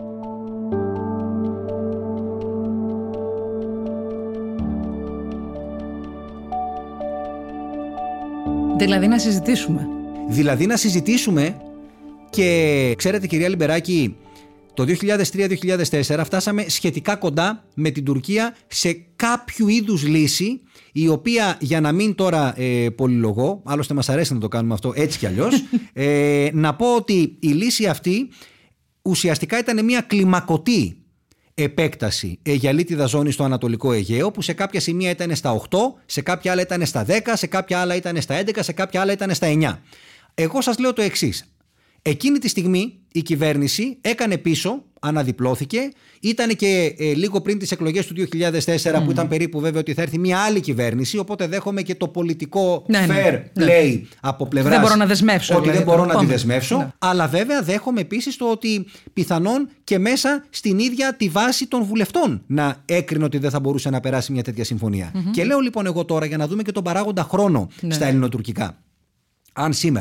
Δηλαδή να συζητήσουμε. Δηλαδή να συζητήσουμε και ξέρετε κυρία Λιμπεράκη, το δύο χιλιάδες τρία δύο χιλιάδες τέσσερα φτάσαμε σχετικά κοντά με την Τουρκία σε κάποιο είδους λύση, η οποία, για να μην τώρα ε, πολυλογώ, άλλωστε μας αρέσει να το κάνουμε αυτό έτσι κι αλλιώς, ε, να πω ότι η λύση αυτή ουσιαστικά ήταν μια κλιμακωτή επέκταση αιγαλίτιδα ζώνη στο Ανατολικό Αιγαίο, που σε κάποια σημεία ήταν στα οκτώ, σε κάποια άλλα ήταν στα δέκα, σε κάποια άλλα ήταν στα έντεκα, σε κάποια άλλα ήταν στα εννιά. Εγώ σας λέω το εξής. Εκείνη τη στιγμή η κυβέρνηση έκανε πίσω, αναδιπλώθηκε, ήταν και ε, λίγο πριν τις εκλογές του δύο χιλιάδες τέσσερα mm. που ήταν περίπου βέβαιο ότι θα έρθει μια άλλη κυβέρνηση, οπότε δέχομαι και το πολιτικό ναι, fair ναι, play ναι. από πλευράς δεν μπορώ να δεσμεύσω, ότι δηλαδή, δεν μπορώ να πάμε. τη δεσμεύσω, ναι. αλλά βέβαια δέχομαι επίσης το ότι πιθανόν και μέσα στην ίδια τη βάση των βουλευτών να έκρινε ότι δεν θα μπορούσε να περάσει μια τέτοια συμφωνία. Mm-hmm. Και λέω λοιπόν εγώ τώρα, για να δούμε και τον παράγοντα χρόνο ναι. στα ελληνοτουρκικά. Αν σήμερα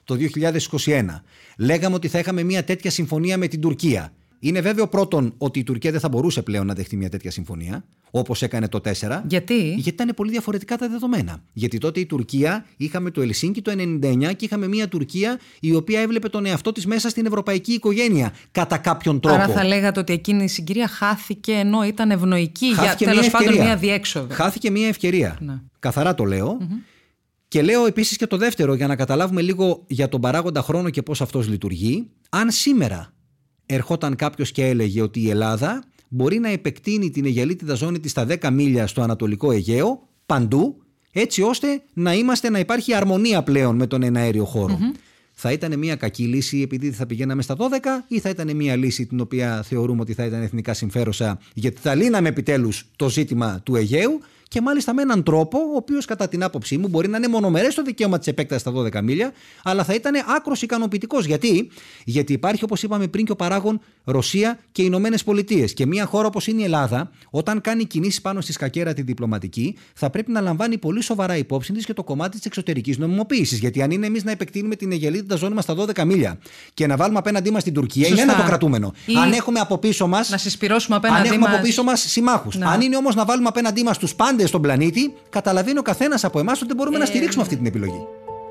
το δύο χιλιάδες είκοσι ένα. Λέγαμε ότι θα είχαμε μια τέτοια συμφωνία με την Τουρκία. Είναι βέβαιο πρώτον ότι η Τουρκία δεν θα μπορούσε πλέον να δεχτεί μια τέτοια συμφωνία, όπως έκανε το τέσσερα. Γιατί? Γιατί ήταν πολύ διαφορετικά τα δεδομένα. Γιατί τότε η Τουρκία, είχαμε το Ελσίνκι το ενενήντα εννιά και είχαμε μια Τουρκία η οποία έβλεπε τον εαυτό της μέσα στην ευρωπαϊκή οικογένεια, κατά κάποιον τρόπο. Άρα θα λέγατε ότι εκείνη η συγκυρία χάθηκε ενώ ήταν ευνοϊκή για τέλος πάντων μια διέξοδο. Χάθηκε μια ευκαιρία. Ναι. Καθαρά το λέω. Mm-hmm. Και λέω επίσης και το δεύτερο, για να καταλάβουμε λίγο για τον παράγοντα χρόνο και πώς αυτός λειτουργεί. Αν σήμερα ερχόταν κάποιος και έλεγε ότι η Ελλάδα μπορεί να επεκτείνει την αιγιαλίτιδα ζώνη της στα δέκα μίλια στο Ανατολικό Αιγαίο, παντού, έτσι ώστε να είμαστε, να υπάρχει αρμονία πλέον με τον εναέριο χώρο. Mm-hmm. Θα ήταν μια κακή λύση επειδή θα πηγαίναμε στα δώδεκα, ή θα ήταν μια λύση την οποία θεωρούμε ότι θα ήταν εθνικά συμφέρουσα, γιατί θα λύναμε επιτέλους το ζήτημα του Αιγαίου, και μάλιστα με έναν τρόπο, ο οποίος κατά την άποψή μου μπορεί να είναι μονομερές το δικαίωμα της επέκτασης στα δώδεκα μίλια, αλλά θα ήταν άκρως ικανοποιητικός. Γιατί? Γιατί υπάρχει, όπως είπαμε πριν, και ο παράγων Ρωσία και οι Ηνωμένες Πολιτείες. Και μια χώρα όπως είναι η Ελλάδα, όταν κάνει κινήσεις πάνω στη σκακέρα τη διπλωματική, θα πρέπει να λαμβάνει πολύ σοβαρά υπόψη της και το κομμάτι της εξωτερικής νομιμοποίησης. Γιατί αν είναι εμείς να επεκτείνουμε την αιγιαλίτιδα ζώνη μας στα δώδεκα μίλια και να βάλουμε απέναντί μας την Τουρκία, σωστά, είναι ένα το κρατούμενο. Ή αν έχουμε από πίσω μας, να συσπυρώσουμε απέναντί αν έχουμε μας... από πίσω μας συμμάχους. Να. Αν είναι όμως να βάλουμε απέναντί μας τους πάντες στον πλανήτη, καταλαβαίνει ο καθένας από εμάς ότι δεν μπορούμε ε... να στηρίξουμε αυτή την επιλογή.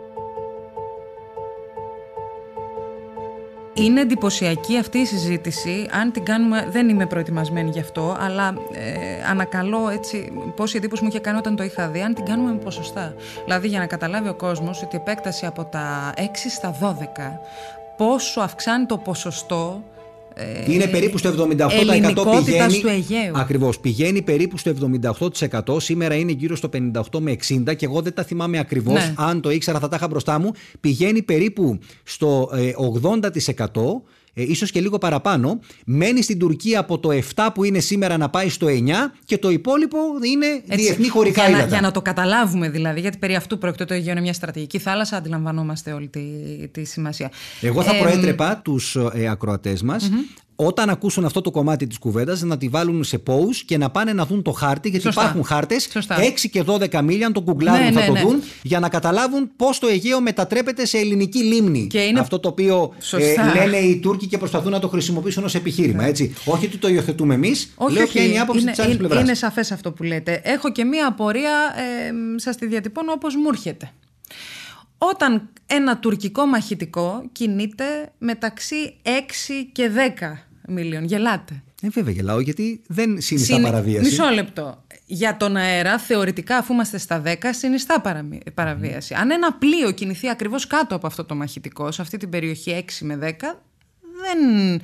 Είναι εντυπωσιακή αυτή η συζήτηση. Αν την κάνουμε, δεν είμαι προετοιμασμένη γι' αυτό, αλλά ε, ανακαλώ έτσι πόση εντύπωση μου είχε κάνει όταν το είχα δει, αν την κάνουμε με ποσοστά. Δηλαδή, για να καταλάβει ο κόσμος ότι η επέκταση από τα έξι στα δώδεκα, πόσο αυξάνει το ποσοστό. Είναι περίπου στο εβδομήντα οκτώ τοις εκατό πηγαίνει, του Αιγαίου. Ακριβώς, πηγαίνει περίπου στο εβδομήντα οκτώ τοις εκατό, σήμερα είναι γύρω στο πενήντα οκτώ με εξήντα και εγώ δεν τα θυμάμαι ακριβώς, ναι. Αν το ήξερα θα τα είχα μπροστά μου, πηγαίνει περίπου στο ε, ογδόντα τοις εκατό, ε, ίσως και λίγο παραπάνω, μένει στην Τουρκία από το επτά που είναι σήμερα να πάει στο εννιά και το υπόλοιπο είναι έτσι, διεθνή χωρικά για ύδατα. Να, για να το καταλάβουμε δηλαδή, γιατί περί αυτού πρόκειται, το Αιγαίο είναι μια στρατηγική θάλασσα, αντιλαμβανόμαστε όλη τη, τη σημασία. Εγώ θα ε, προέτρεπα τους ε, ακροατές μας, mm-hmm. όταν ακούσουν αυτό το κομμάτι της κουβέντας, να τη βάλουν σε pause και να πάνε να δουν το χάρτη, γιατί σωστά. Υπάρχουν χάρτες σωστά. έξι και δώδεκα μίλια, αν το γκουγκλάρουν ναι, θα ναι, το ναι. δουν, για να καταλάβουν πώς το Αιγαίο μετατρέπεται σε ελληνική λίμνη. Και είναι... Αυτό το οποίο ε, λένε οι Τούρκοι και προσπαθούν να το χρησιμοποιήσουν ως επιχείρημα. Ναι. Έτσι. Όχι ότι το υιοθετούμε εμείς, όχι, λέω ποια είναι η άποψη είναι, της άλλης είναι, πλευράς. Είναι σαφές αυτό που λέτε. Έχω και μία απορία, ε, σας τη διατυπώνω όπως μου έρχεται. Όταν ένα τουρκικό μαχητικό κινείται μεταξύ έξι και δέκα μίλιον, γελάτε. Ε, βέβαια γελάω, γιατί δεν συνιστά Συν... παραβίαση. Μισό λεπτό. Για τον αέρα, θεωρητικά, αφού είμαστε στα δέκα, συνιστά παραβίαση. Mm. Αν ένα πλοίο κινηθεί ακριβώς κάτω από αυτό το μαχητικό, σε αυτή την περιοχή έξι με δέκα, δεν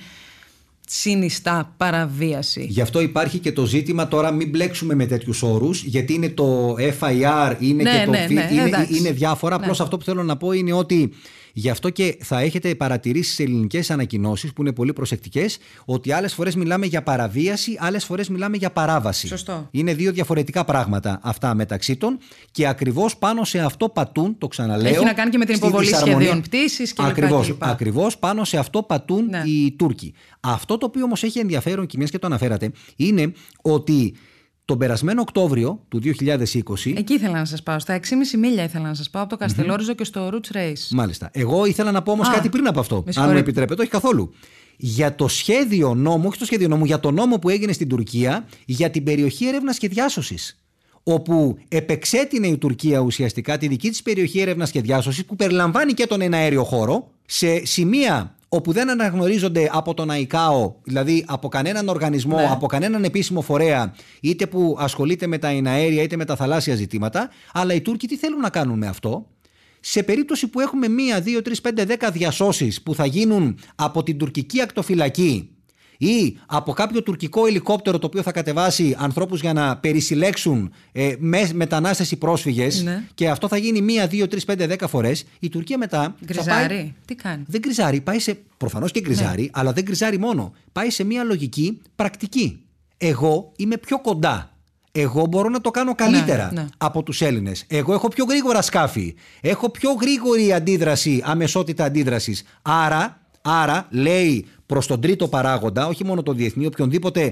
συνιστά παραβίαση. Γι' αυτό υπάρχει και το ζήτημα, τώρα μην μπλέξουμε με τέτοιους όρους, γιατί είναι το εφ άι αρ, είναι ναι, και το ναι, ναι, είναι, είναι διάφορα. Ναι. Απλώς αυτό που θέλω να πω είναι ότι γι' αυτό και θα έχετε παρατηρήσει στις ελληνικές ανακοινώσεις, που είναι πολύ προσεκτικές, ότι άλλες φορές μιλάμε για παραβίαση, άλλες φορές μιλάμε για παράβαση. Σωστό. Είναι δύο διαφορετικά πράγματα αυτά μεταξύ των, και ακριβώς πάνω σε αυτό πατούν, το ξαναλέω. Έχει να κάνει και με την υποβολή σχεδίων πτήσης κλπ. Ακριβώς, ακριβώς πάνω σε αυτό πατούν ναι. οι Τούρκοι. Αυτό το οποίο όμως έχει ενδιαφέρον, και μιας και το αναφέρατε, είναι ότι τον περασμένο Οκτώβριο του δύο χιλιάδες είκοσι. Εκεί ήθελα να σας πάω. Στα έξι κόμμα πέντε μίλια ήθελα να σας πάω από το Καστελόριζο mm-hmm. και στο Roots Race. Μάλιστα. Εγώ ήθελα να πω όμως κάτι πριν από αυτό. Αν μου επιτρέπετε, όχι καθόλου. Για το σχέδιο νόμου, όχι το σχέδιο νόμου, για το νόμο που έγινε στην Τουρκία για την περιοχή έρευνας και διάσωσης. Όπου επεξέτεινε η Τουρκία ουσιαστικά τη δική της περιοχή έρευνας και διάσωσης, που περιλαμβάνει και τον εναέριο χώρο, σε σημεία όπου δεν αναγνωρίζονται από τον ΑΙΚΑΟ, δηλαδή από κανέναν οργανισμό, ναι. από κανέναν επίσημο φορέα, είτε που ασχολείται με τα εναέρια είτε με τα θαλάσσια ζητήματα. Αλλά οι Τούρκοι τι θέλουν να κάνουν με αυτό? Σε περίπτωση που έχουμε μία, δύο, τρεις, πέντε, δέκα διασώσεις που θα γίνουν από την τουρκική ακτοφυλακή ή από κάποιο τουρκικό ελικόπτερο το οποίο θα κατεβάσει ανθρώπους για να περισυλλέξουν ε, με, μετανάστες ή πρόσφυγες, ναι. και αυτό θα γίνει μία, δύο, τρεις, πέντε, δέκα φορές, η Τουρκία μετά. Γκριζάρει. Πάει... Τι κάνει? Δεν γκριζάρει. Πάει σε... Προφανώς και γκριζάρει, ναι. αλλά δεν γκριζάρει μόνο. Πάει σε μία λογική πρακτική. Εγώ είμαι πιο κοντά. Εγώ μπορώ να το κάνω καλύτερα ναι, ναι. από τους Έλληνες. Εγώ έχω πιο γρήγορα σκάφη. Έχω πιο γρήγορη αντίδραση, αμεσότητα αντίδρασης. Άρα, άρα λέει προς τον τρίτο παράγοντα, όχι μόνο τον διεθνή, οποιονδήποτε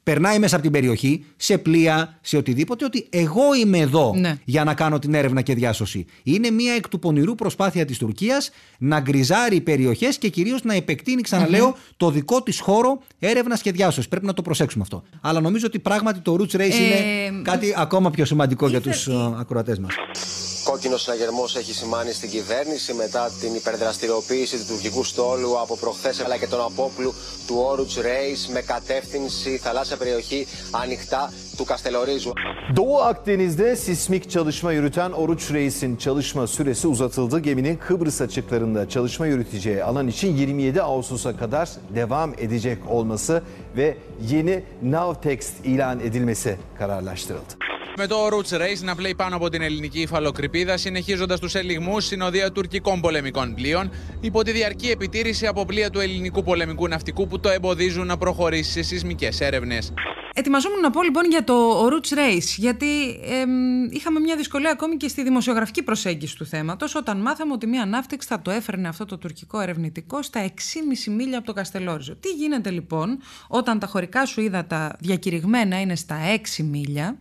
περνάει μέσα από την περιοχή, σε πλοία, σε οτιδήποτε, ότι εγώ είμαι εδώ ναι. για να κάνω την έρευνα και διάσωση. Είναι μια εκ του πονηρού προσπάθεια της Τουρκίας να γκριζάρει περιοχές και κυρίως να επεκτείνει, ξαναλέω, mm-hmm. το δικό της χώρο έρευνας και διάσωσης. Πρέπει να το προσέξουμε αυτό. Αλλά νομίζω ότι πράγματι το Roots Race ε... είναι κάτι ακόμα πιο σημαντικό για τους ακροατές μας. Κόκκινος συναγερμός έχει σημάνει στην κυβέρνηση μετά την υπερδραστηριοποίηση του τουρκικού στόλου από προχθές αλλά και τον απόπλου του Oruç Reis με κατεύθυνση θαλάσσια περιοχή ανοιχτά του Καστελορίζου. Doğu Akdeniz'de sismik çalışma yürüten Oruç Reis'in çalışma süresi uzatıldı. Geminin Kıbrıs açıklarında çalışma yürüteceği alan için yirmi yedi Ağustos'a kadar devam edecek olması ve yeni Navtex ilan edilmesi kararlaştırıldı. Με το Oruç Reis να πλέει πάνω από την ελληνική υφαλοκρηπίδα, συνεχίζοντας τους ελιγμούς συνοδεία τουρκικών πολεμικών πλοίων, υπό τη διαρκή επιτήρηση από πλοία του ελληνικού πολεμικού ναυτικού που το εμποδίζουν να προχωρήσει σε σεισμικές έρευνες. Ετοιμαζόμουν να πω λοιπόν για το Oruç Reis, γιατί εμ, είχαμε μια δυσκολία ακόμη και στη δημοσιογραφική προσέγγιση του θέματος, όταν μάθαμε ότι μια Navtex θα το έφερνε αυτό το τουρκικό ερευνητικό στα έξι κόμμα πέντε μίλια από το Καστελόριζο. Τι γίνεται λοιπόν όταν τα χωρικά σου ύδατα διακηρυγμένα είναι στα έξι μίλια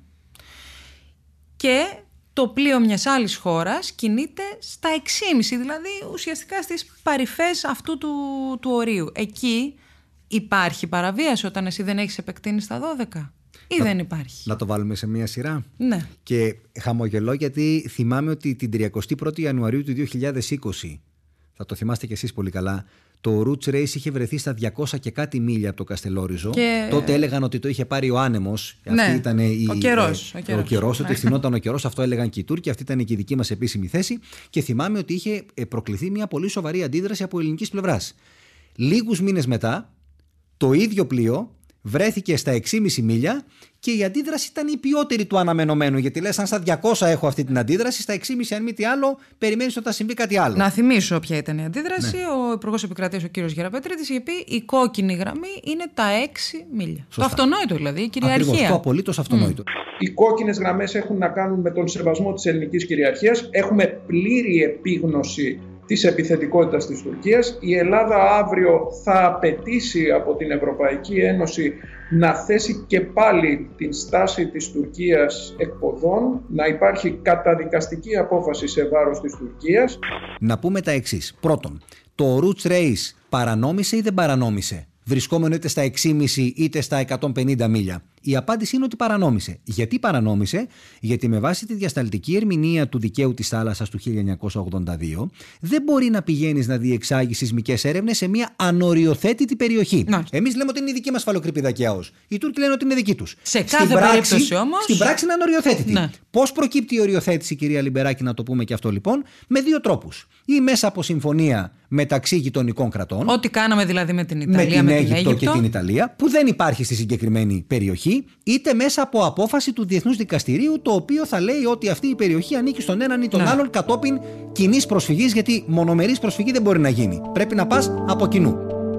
και το πλοίο μιας άλλης χώρας κινείται στα έξι κόμμα πέντε, δηλαδή ουσιαστικά στις παρυφές αυτού του, του ορίου. Εκεί υπάρχει παραβίαση όταν εσύ δεν έχεις επεκτείνει στα δώδεκα ή να, δεν υπάρχει? Να το βάλουμε σε μία σειρά. Ναι. Και χαμογελώ γιατί θυμάμαι ότι την τριαντά πρώτη Ιανουαρίου του δύο χιλιάδες είκοσι, θα το θυμάστε κι εσείς πολύ καλά, το Oruç Reis είχε βρεθεί στα διακόσια και κάτι μίλια από το Καστελόριζο. Και... τότε έλεγαν ότι το είχε πάρει ο άνεμος. Ναι, αυτή ήταν η... ο καιρός. Ο καιρός, ο καιρός ότι φθηνόταν ο καιρός. Αυτό έλεγαν και οι Τούρκοι. Αυτή ήταν και η δική μας επίσημη θέση. Και θυμάμαι ότι είχε προκληθεί μια πολύ σοβαρή αντίδραση από ελληνικής πλευράς. Λίγους μήνες μετά, το ίδιο πλοίο βρέθηκε στα έξι κόμμα πέντε μίλια και η αντίδραση ήταν η ποιότερη του αναμενωμένου. Γιατί λες, αν στα διακόσια έχω αυτή την αντίδραση, στα έξι κόμμα πέντε αν μη τι άλλο, περιμένεις ότι θα συμβεί κάτι άλλο. Να θυμίσω ποια ήταν η αντίδραση. Ναι. Ο Υπουργός Επικρατείας, ο κύριος Γεραπετρίτης, είχε πει: η κόκκινη γραμμή είναι τα έξι μίλια. Σωστά. Το αυτονόητο δηλαδή, η κυριαρχία. Ακριβώς, το απολύτως αυτονόητο. Mm. Οι κόκκινες γραμμές έχουν να κάνουν με τον σεβασμό της ελληνικής κυριαρχίας. Έχουμε πλήρη επίγνωση της επιθετικότητας της Τουρκίας. Η Ελλάδα αύριο θα απαιτήσει από την Ευρωπαϊκή Ένωση να θέσει και πάλι την στάση της Τουρκίας εκποδών, να υπάρχει καταδικαστική απόφαση σε βάρος της Τουρκίας. Να πούμε τα εξής. Πρώτον, το Oruç Reis παρανόμησε ή δεν παρανόμησε, βρισκόμενο είτε στα έξι κόμμα πέντε είτε στα εκατόν πενήντα μίλια? Η απάντηση είναι ότι παρανόμησε. Γιατί παρανόμησε? Γιατί με βάση τη διασταλτική ερμηνεία του δικαίου της θάλασσας του χίλια εννιακόσια ογδόντα δύο δεν μπορεί να πηγαίνεις να διεξάγεις σεισμικές έρευνες σε μια ανοριοθέτητη περιοχή. Εμείς λέμε ότι είναι η δική μας υφαλοκρηπίδα και ΑΟΣ. Οι Τούρκοι λένε ότι είναι δική τους. Σε κάθε στην περίπτωση πράξη, όμως. Στην πράξη είναι ανοριοθέτητη. Ναι. Πώς προκύπτει η οριοθέτηση, κυρία Λιμπεράκη, να το πούμε και αυτό λοιπόν? Με δύο τρόπους. Ή μέσα από συμφωνία μεταξύ γειτονικών κρατών. Ό,τι κάναμε δηλαδή με την Ιταλία, με την, με Αίγυπτο, την Αίγυπτο και την Ιταλία, που δεν υπάρχει στη συγκεκριμένη περιοχή, είτε μέσα από απόφαση του Διεθνούς Δικαστηρίου, το οποίο θα λέει ότι αυτή η περιοχή ανήκει στον έναν ή τον ναι. άλλον κατόπιν κοινής προσφυγής, γιατί μονομερής προσφυγή δεν μπορεί να γίνει. Πρέπει να πας από κοινού.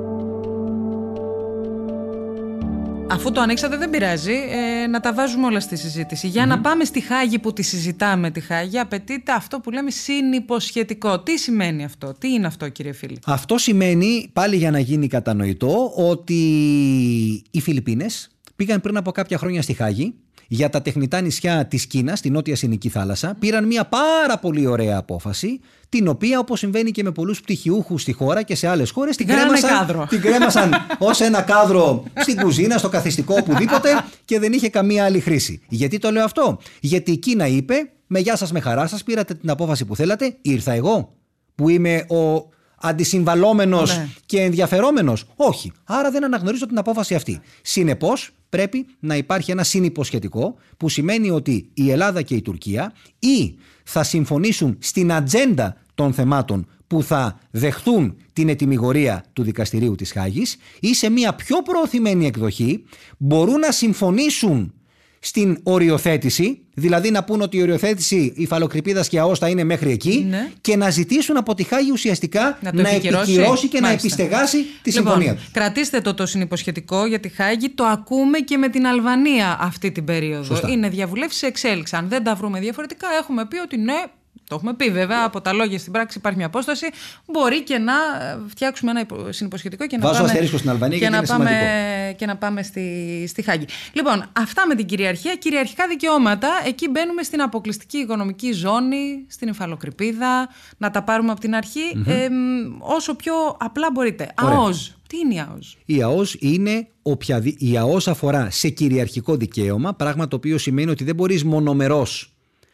Αφού το ανοίξατε δεν πειράζει, ε, να τα βάζουμε όλα στη συζήτηση. Για mm-hmm. να πάμε στη Χάγη που τη συζητάμε τη Χάγη, απαιτείται αυτό που λέμε συνυποσχετικό. Τι σημαίνει αυτό, τι είναι αυτό, κύριε Φίλη? Αυτό σημαίνει, πάλι για να γίνει κατανοητό, ότι οι Φιλιππίνες πήγαν πριν από κάποια χρόνια στη Χάγη για τα τεχνητά νησιά της Κίνας, στη Νότια Συνική θάλασσα. Πήραν μια πάρα πολύ ωραία απόφαση, την οποία, όπως συμβαίνει και με πολλούς πτυχιούχους στη χώρα και σε άλλες χώρες, την κρέμασαν, την κρέμασαν ως ένα κάδρο στην κουζίνα, στο καθιστικό, οπουδήποτε, και δεν είχε καμία άλλη χρήση. Γιατί το λέω αυτό? Γιατί η Κίνα είπε: με γεια σας, με χαρά σας, πήρατε την απόφαση που θέλατε, ήρθα εγώ που είμαι ο αντισυμβαλόμενος ναι. και ενδιαφερόμενος? Όχι. Άρα δεν αναγνωρίζω την απόφαση αυτή. Συνεπώς, πρέπει να υπάρχει ένα συνυποσχετικό, που σημαίνει ότι η Ελλάδα και η Τουρκία ή θα συμφωνήσουν στην ατζέντα των θεμάτων που θα δεχθούν την ετυμηγορία του Δικαστηρίου της Χάγης, ή σε μια πιο προωθημένη εκδοχή μπορούν να συμφωνήσουν στην οριοθέτηση, δηλαδή να πούν ότι η οριοθέτηση υφαλοκρηπίδας και ΑΟΣ θα είναι μέχρι εκεί, ναι. και να ζητήσουν από τη Χάγη ουσιαστικά να, να επικυρώσει και Μάλιστα. να επιστεγάσει τη λοιπόν, συμφωνία. Κρατήστε το το συνυποσχετικό για τη Χάγη, το ακούμε και με την Αλβανία αυτή την περίοδο. Σωστά. Είναι διαβουλεύσεις σε εξέλιξη. Αν δεν τα βρούμε διαφορετικά, έχουμε πει ότι ναι, Το έχουμε πει βέβαια, από τα λόγια στην πράξη υπάρχει μια απόσταση. Μπορεί και να φτιάξουμε ένα συνυποσχετικό και να Βάζω πάμε, αστερίσκο στην Αλβανία και, και, να είναι πάμε, σημαντικό. και να πάμε στη, στη Χάγη. Λοιπόν, αυτά με την κυριαρχία. Κυριαρχικά δικαιώματα. Εκεί μπαίνουμε στην αποκλειστική οικονομική ζώνη, στην υφαλοκρηπίδα. Να τα πάρουμε από την αρχή mm-hmm. ε, όσο πιο απλά μπορείτε. ΑΟΣ. Τι είναι η ΑΟΣ? Η ΑΟΣ είναι οποιαδη... η ΑΟΣ αφορά σε κυριαρχικό δικαίωμα, πράγμα το οποίο σημαίνει ότι δεν μπορείς μονομερός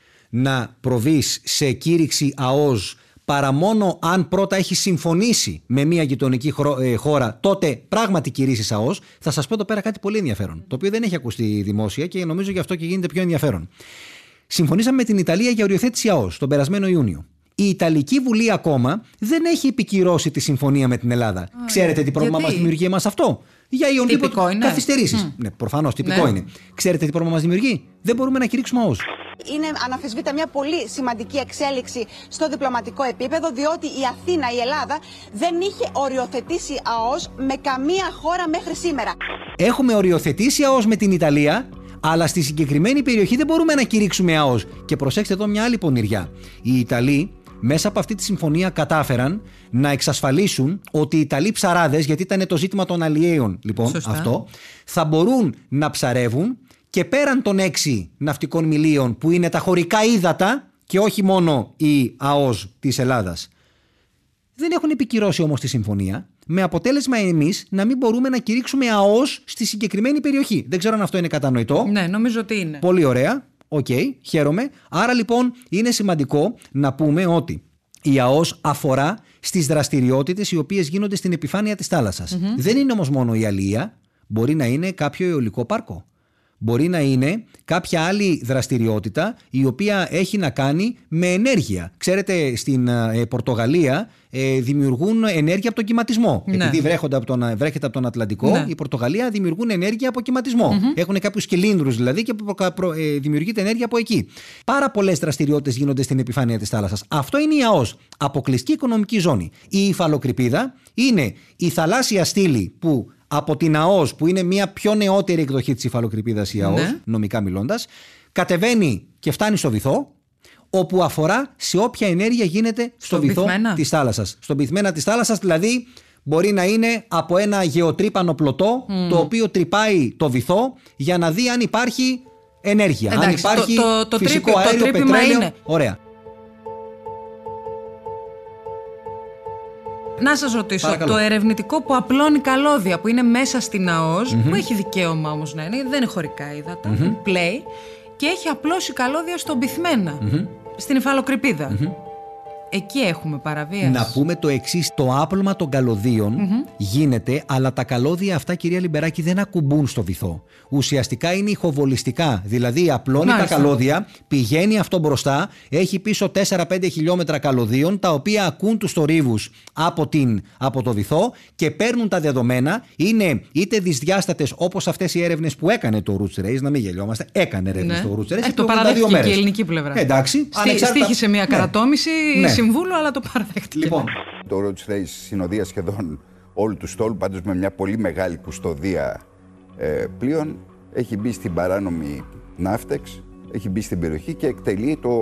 να προβείς σε κήρυξη ΑΟΣ παρά μόνο αν πρώτα έχει συμφωνήσει με μια γειτονική χώρα, τότε πράγματι κηρύσεις ΑΟΣ. Θα σας πω εδώ πέρα κάτι πολύ ενδιαφέρον, το οποίο δεν έχει ακουστεί δημόσια και νομίζω γι' αυτό και γίνεται πιο ενδιαφέρον. Συμφωνήσαμε με την Ιταλία για οριοθέτηση ΑΟΣ τον περασμένο Ιούνιο. Η Ιταλική Βουλή ακόμα δεν έχει επικυρώσει τη συμφωνία με την Ελλάδα. Α, Ξέρετε τι πρόβλημα μας δημιουργεί εμάς αυτό? Για οποιονδήποτε καθυστερήσεις. Mm. Ναι, προφανώς τυπικό ναι. είναι. Ξέρετε τι πρόβλημα μας δημιουργεί? Δεν μπορούμε να κηρύξουμε ΑΟΣ. Είναι αναφεσβήτα μια πολύ σημαντική εξέλιξη στο διπλωματικό επίπεδο, διότι η Αθήνα, η Ελλάδα, δεν είχε οριοθετήσει ΑΟΣ με καμία χώρα μέχρι σήμερα. Έχουμε οριοθετήσει ΑΟΣ με την Ιταλία, αλλά στη συγκεκριμένη περιοχή δεν μπορούμε να κηρύξουμε ΑΟΣ. Και προσέξτε εδώ μια άλλη πονηριά. Οι Ιταλοί μέσα από αυτή τη συμφωνία κατάφεραν να εξασφαλίσουν ότι οι Ιταλοί ψαράδες, γιατί ήταν το ζήτημα των αλλιέων λοιπόν Σωστά. αυτό, θα μπορούν να ψαρεύουν και πέραν των έξι ναυτικών μιλίων που είναι τα χωρικά ύδατα και όχι μόνο η ΑΟΣ της Ελλάδας. Δεν έχουν επικυρώσει όμως τη συμφωνία, με αποτέλεσμα εμείς να μην μπορούμε να κηρύξουμε ΑΟΣ στη συγκεκριμένη περιοχή. Δεν ξέρω αν αυτό είναι κατανοητό. Ναι, νομίζω ότι είναι. Πολύ ωραία. Οκ, okay, χαίρομαι. Άρα λοιπόν είναι σημαντικό να πούμε ότι η ΑΟΣ αφορά στις δραστηριότητες οι οποίες γίνονται στην επιφάνεια της θάλασσας. Mm-hmm. Δεν είναι όμως μόνο η αλληλεία, μπορεί να είναι κάποιο αιωλικό πάρκο. Μπορεί να είναι κάποια άλλη δραστηριότητα η οποία έχει να κάνει με ενέργεια. Ξέρετε, στην ε, Πορτογαλία ε, δημιουργούν ενέργεια από τον κυματισμό. Ναι. Επειδή βρέχονται από τον, βρέχεται από τον Ατλαντικό, ναι. η Πορτογαλία δημιουργούν ενέργεια από κυματισμό. Mm-hmm. Έχουν κάποιους κυλίνδρους δηλαδή και προ, προ, ε, δημιουργείται ενέργεια από εκεί. Πάρα πολλές δραστηριότητες γίνονται στην επιφάνεια της θάλασσας. Αυτό είναι η ΑΟΣ, αποκλειστική οικονομική ζώνη. Η υφαλοκρηπίδα είναι η θαλάσσια στήλη που από την ΑΟΣ, που είναι μια πιο νεότερη εκδοχή της υφαλοκρηπίδας η ΑΟΣ, ναι. νομικά μιλώντας, κατεβαίνει και φτάνει στο βυθό, όπου αφορά σε όποια ενέργεια γίνεται στο, στο βυθό πυθμένα. της θάλασσας. Στον πυθμένα της θάλασσας, δηλαδή, μπορεί να είναι από ένα γεωτρύπανο πλωτό, mm. το οποίο τρυπάει το βυθό για να δει αν υπάρχει ενέργεια. Εντάξει, αν υπάρχει το, το, το φυσικό τρύπη, αέριο, το πετρέλαιο. Είναι. Ωραία. Να σας ρωτήσω, Παρακαλώ. το ερευνητικό που απλώνει καλώδια που είναι μέσα στην ΑΟΣ, mm-hmm. που έχει δικαίωμα όμως να είναι, δεν είναι χωρικά ύδατα, mm-hmm. play, και έχει απλώσει καλώδια στον πυθμένα, mm-hmm. στην υφαλοκρηπίδα. Mm-hmm. Εκεί έχουμε παραβίαση. Να πούμε το εξής: το άπλωμα των καλωδίων mm-hmm. γίνεται, αλλά τα καλώδια αυτά, κυρία Λιμπεράκη, δεν ακουμπούν στο βυθό. Ουσιαστικά είναι ηχοβολιστικά. Δηλαδή, απλώνει Μάλιστα. τα καλώδια, πηγαίνει αυτό μπροστά, έχει πίσω τέσσερα πέντε χιλιόμετρα καλωδίων, τα οποία ακούν τους θορύβους από, από το βυθό και παίρνουν τα δεδομένα. Είναι είτε δυσδιάστατες, όπως αυτές οι έρευνες που έκανε το Roots Race, να μην γελιόμαστε, έκανε έρευνες ναι. το Roots Race. Ε, το παραδέχτηκε και η ελληνική πλευρά. Εντάξει. Στή, στήχησε μια καρατόμηση. Ναι. Συμβούλου, αλλά το παραδέχτηκε. Λοιπόν, το Roots Race συνοδεία σχεδόν όλου του στόλου, πάντως με μια πολύ μεγάλη κουστοδία ε, πλοίων, έχει μπει στην παράνομη ναύτεξ, έχει μπει στην περιοχή και εκτελεί το,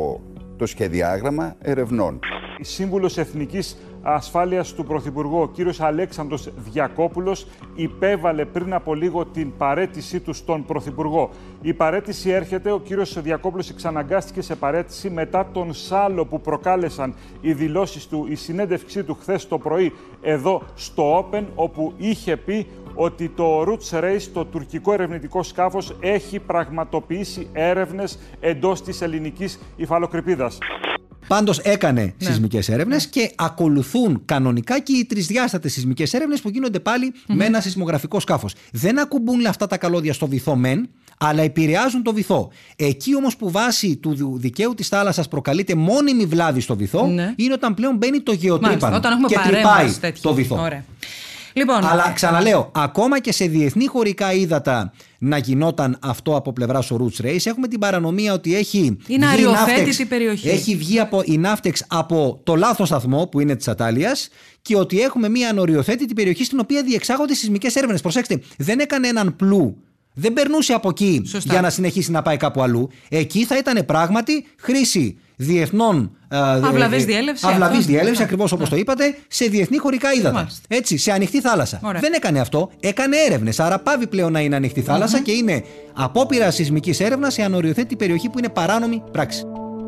το σχεδιάγραμμα ερευνών. Η Σύμβουλος Εθνικής Ασφάλειας του Πρωθυπουργού, ο κύριος Αλέξανδρος Διακόπουλος, υπέβαλε πριν από λίγο την παραίτησή του στον Πρωθυπουργό. Η παραίτηση έρχεται, ο κύριος Διακόπουλος εξαναγκάστηκε σε παραίτηση μετά τον σάλο που προκάλεσαν οι δηλώσεις του, η συνέντευξή του χθες το πρωί εδώ στο Open, όπου είχε πει ότι το Roots Race, το τουρκικό ερευνητικό σκάφος, έχει πραγματοποιήσει έρευνες εντός της ελληνικής υφαλοκρηπίδας. Πάντως έκανε ναι. σεισμικές έρευνες ναι. και ακολουθούν κανονικά και οι τρισδιάστατες σεισμικές έρευνες που γίνονται πάλι mm-hmm. με ένα σεισμογραφικό σκάφος. Δεν ακουμπούν αυτά τα καλώδια στο βυθό μεν, αλλά επηρεάζουν το βυθό. Εκεί όμως που βάσει του δικαίου της θάλασσας προκαλείται μόνιμη βλάβη στο βυθό, ναι. είναι όταν πλέον μπαίνει το γεωτρύπανο και τρυπάει το βυθό. Ωραία. Λοιπόν, αλλά ξαναλέω, ακόμα και σε διεθνή χωρικά ύδατα να γινόταν αυτό από πλευράς ο Roots Race, έχουμε την παρανομία ότι έχει είναι βγει, αριοθέτητη περιοχή. Έχει βγει από, η ναύτεξ από το λάθος σταθμό που είναι της Ατάλειας και ότι έχουμε μια ανοριοθέτητη περιοχή στην οποία διεξάγονται σεισμικές έρευνες. Προσέξτε, δεν έκανε έναν πλού. Δεν περνούσε από εκεί Σωστά. για να συνεχίσει να πάει κάπου αλλού. Εκεί θα ήταν πράγματι χρήση διεθνών αυλαβής διέλευση, αυλαβής διέλευση ακριβώς όπως το είπατε, σε διεθνή χωρικά ύδατα. Έτσι, σε ανοιχτή θάλασσα. Ωραία. Δεν έκανε αυτό, έκανε έρευνες. Άρα πάβει πλέον να είναι ανοιχτή θάλασσα mm-hmm. και είναι απόπειρα σεισμικής έρευνας σε ανοριοθέτητη περιοχή που είναι παράνομη πράξη.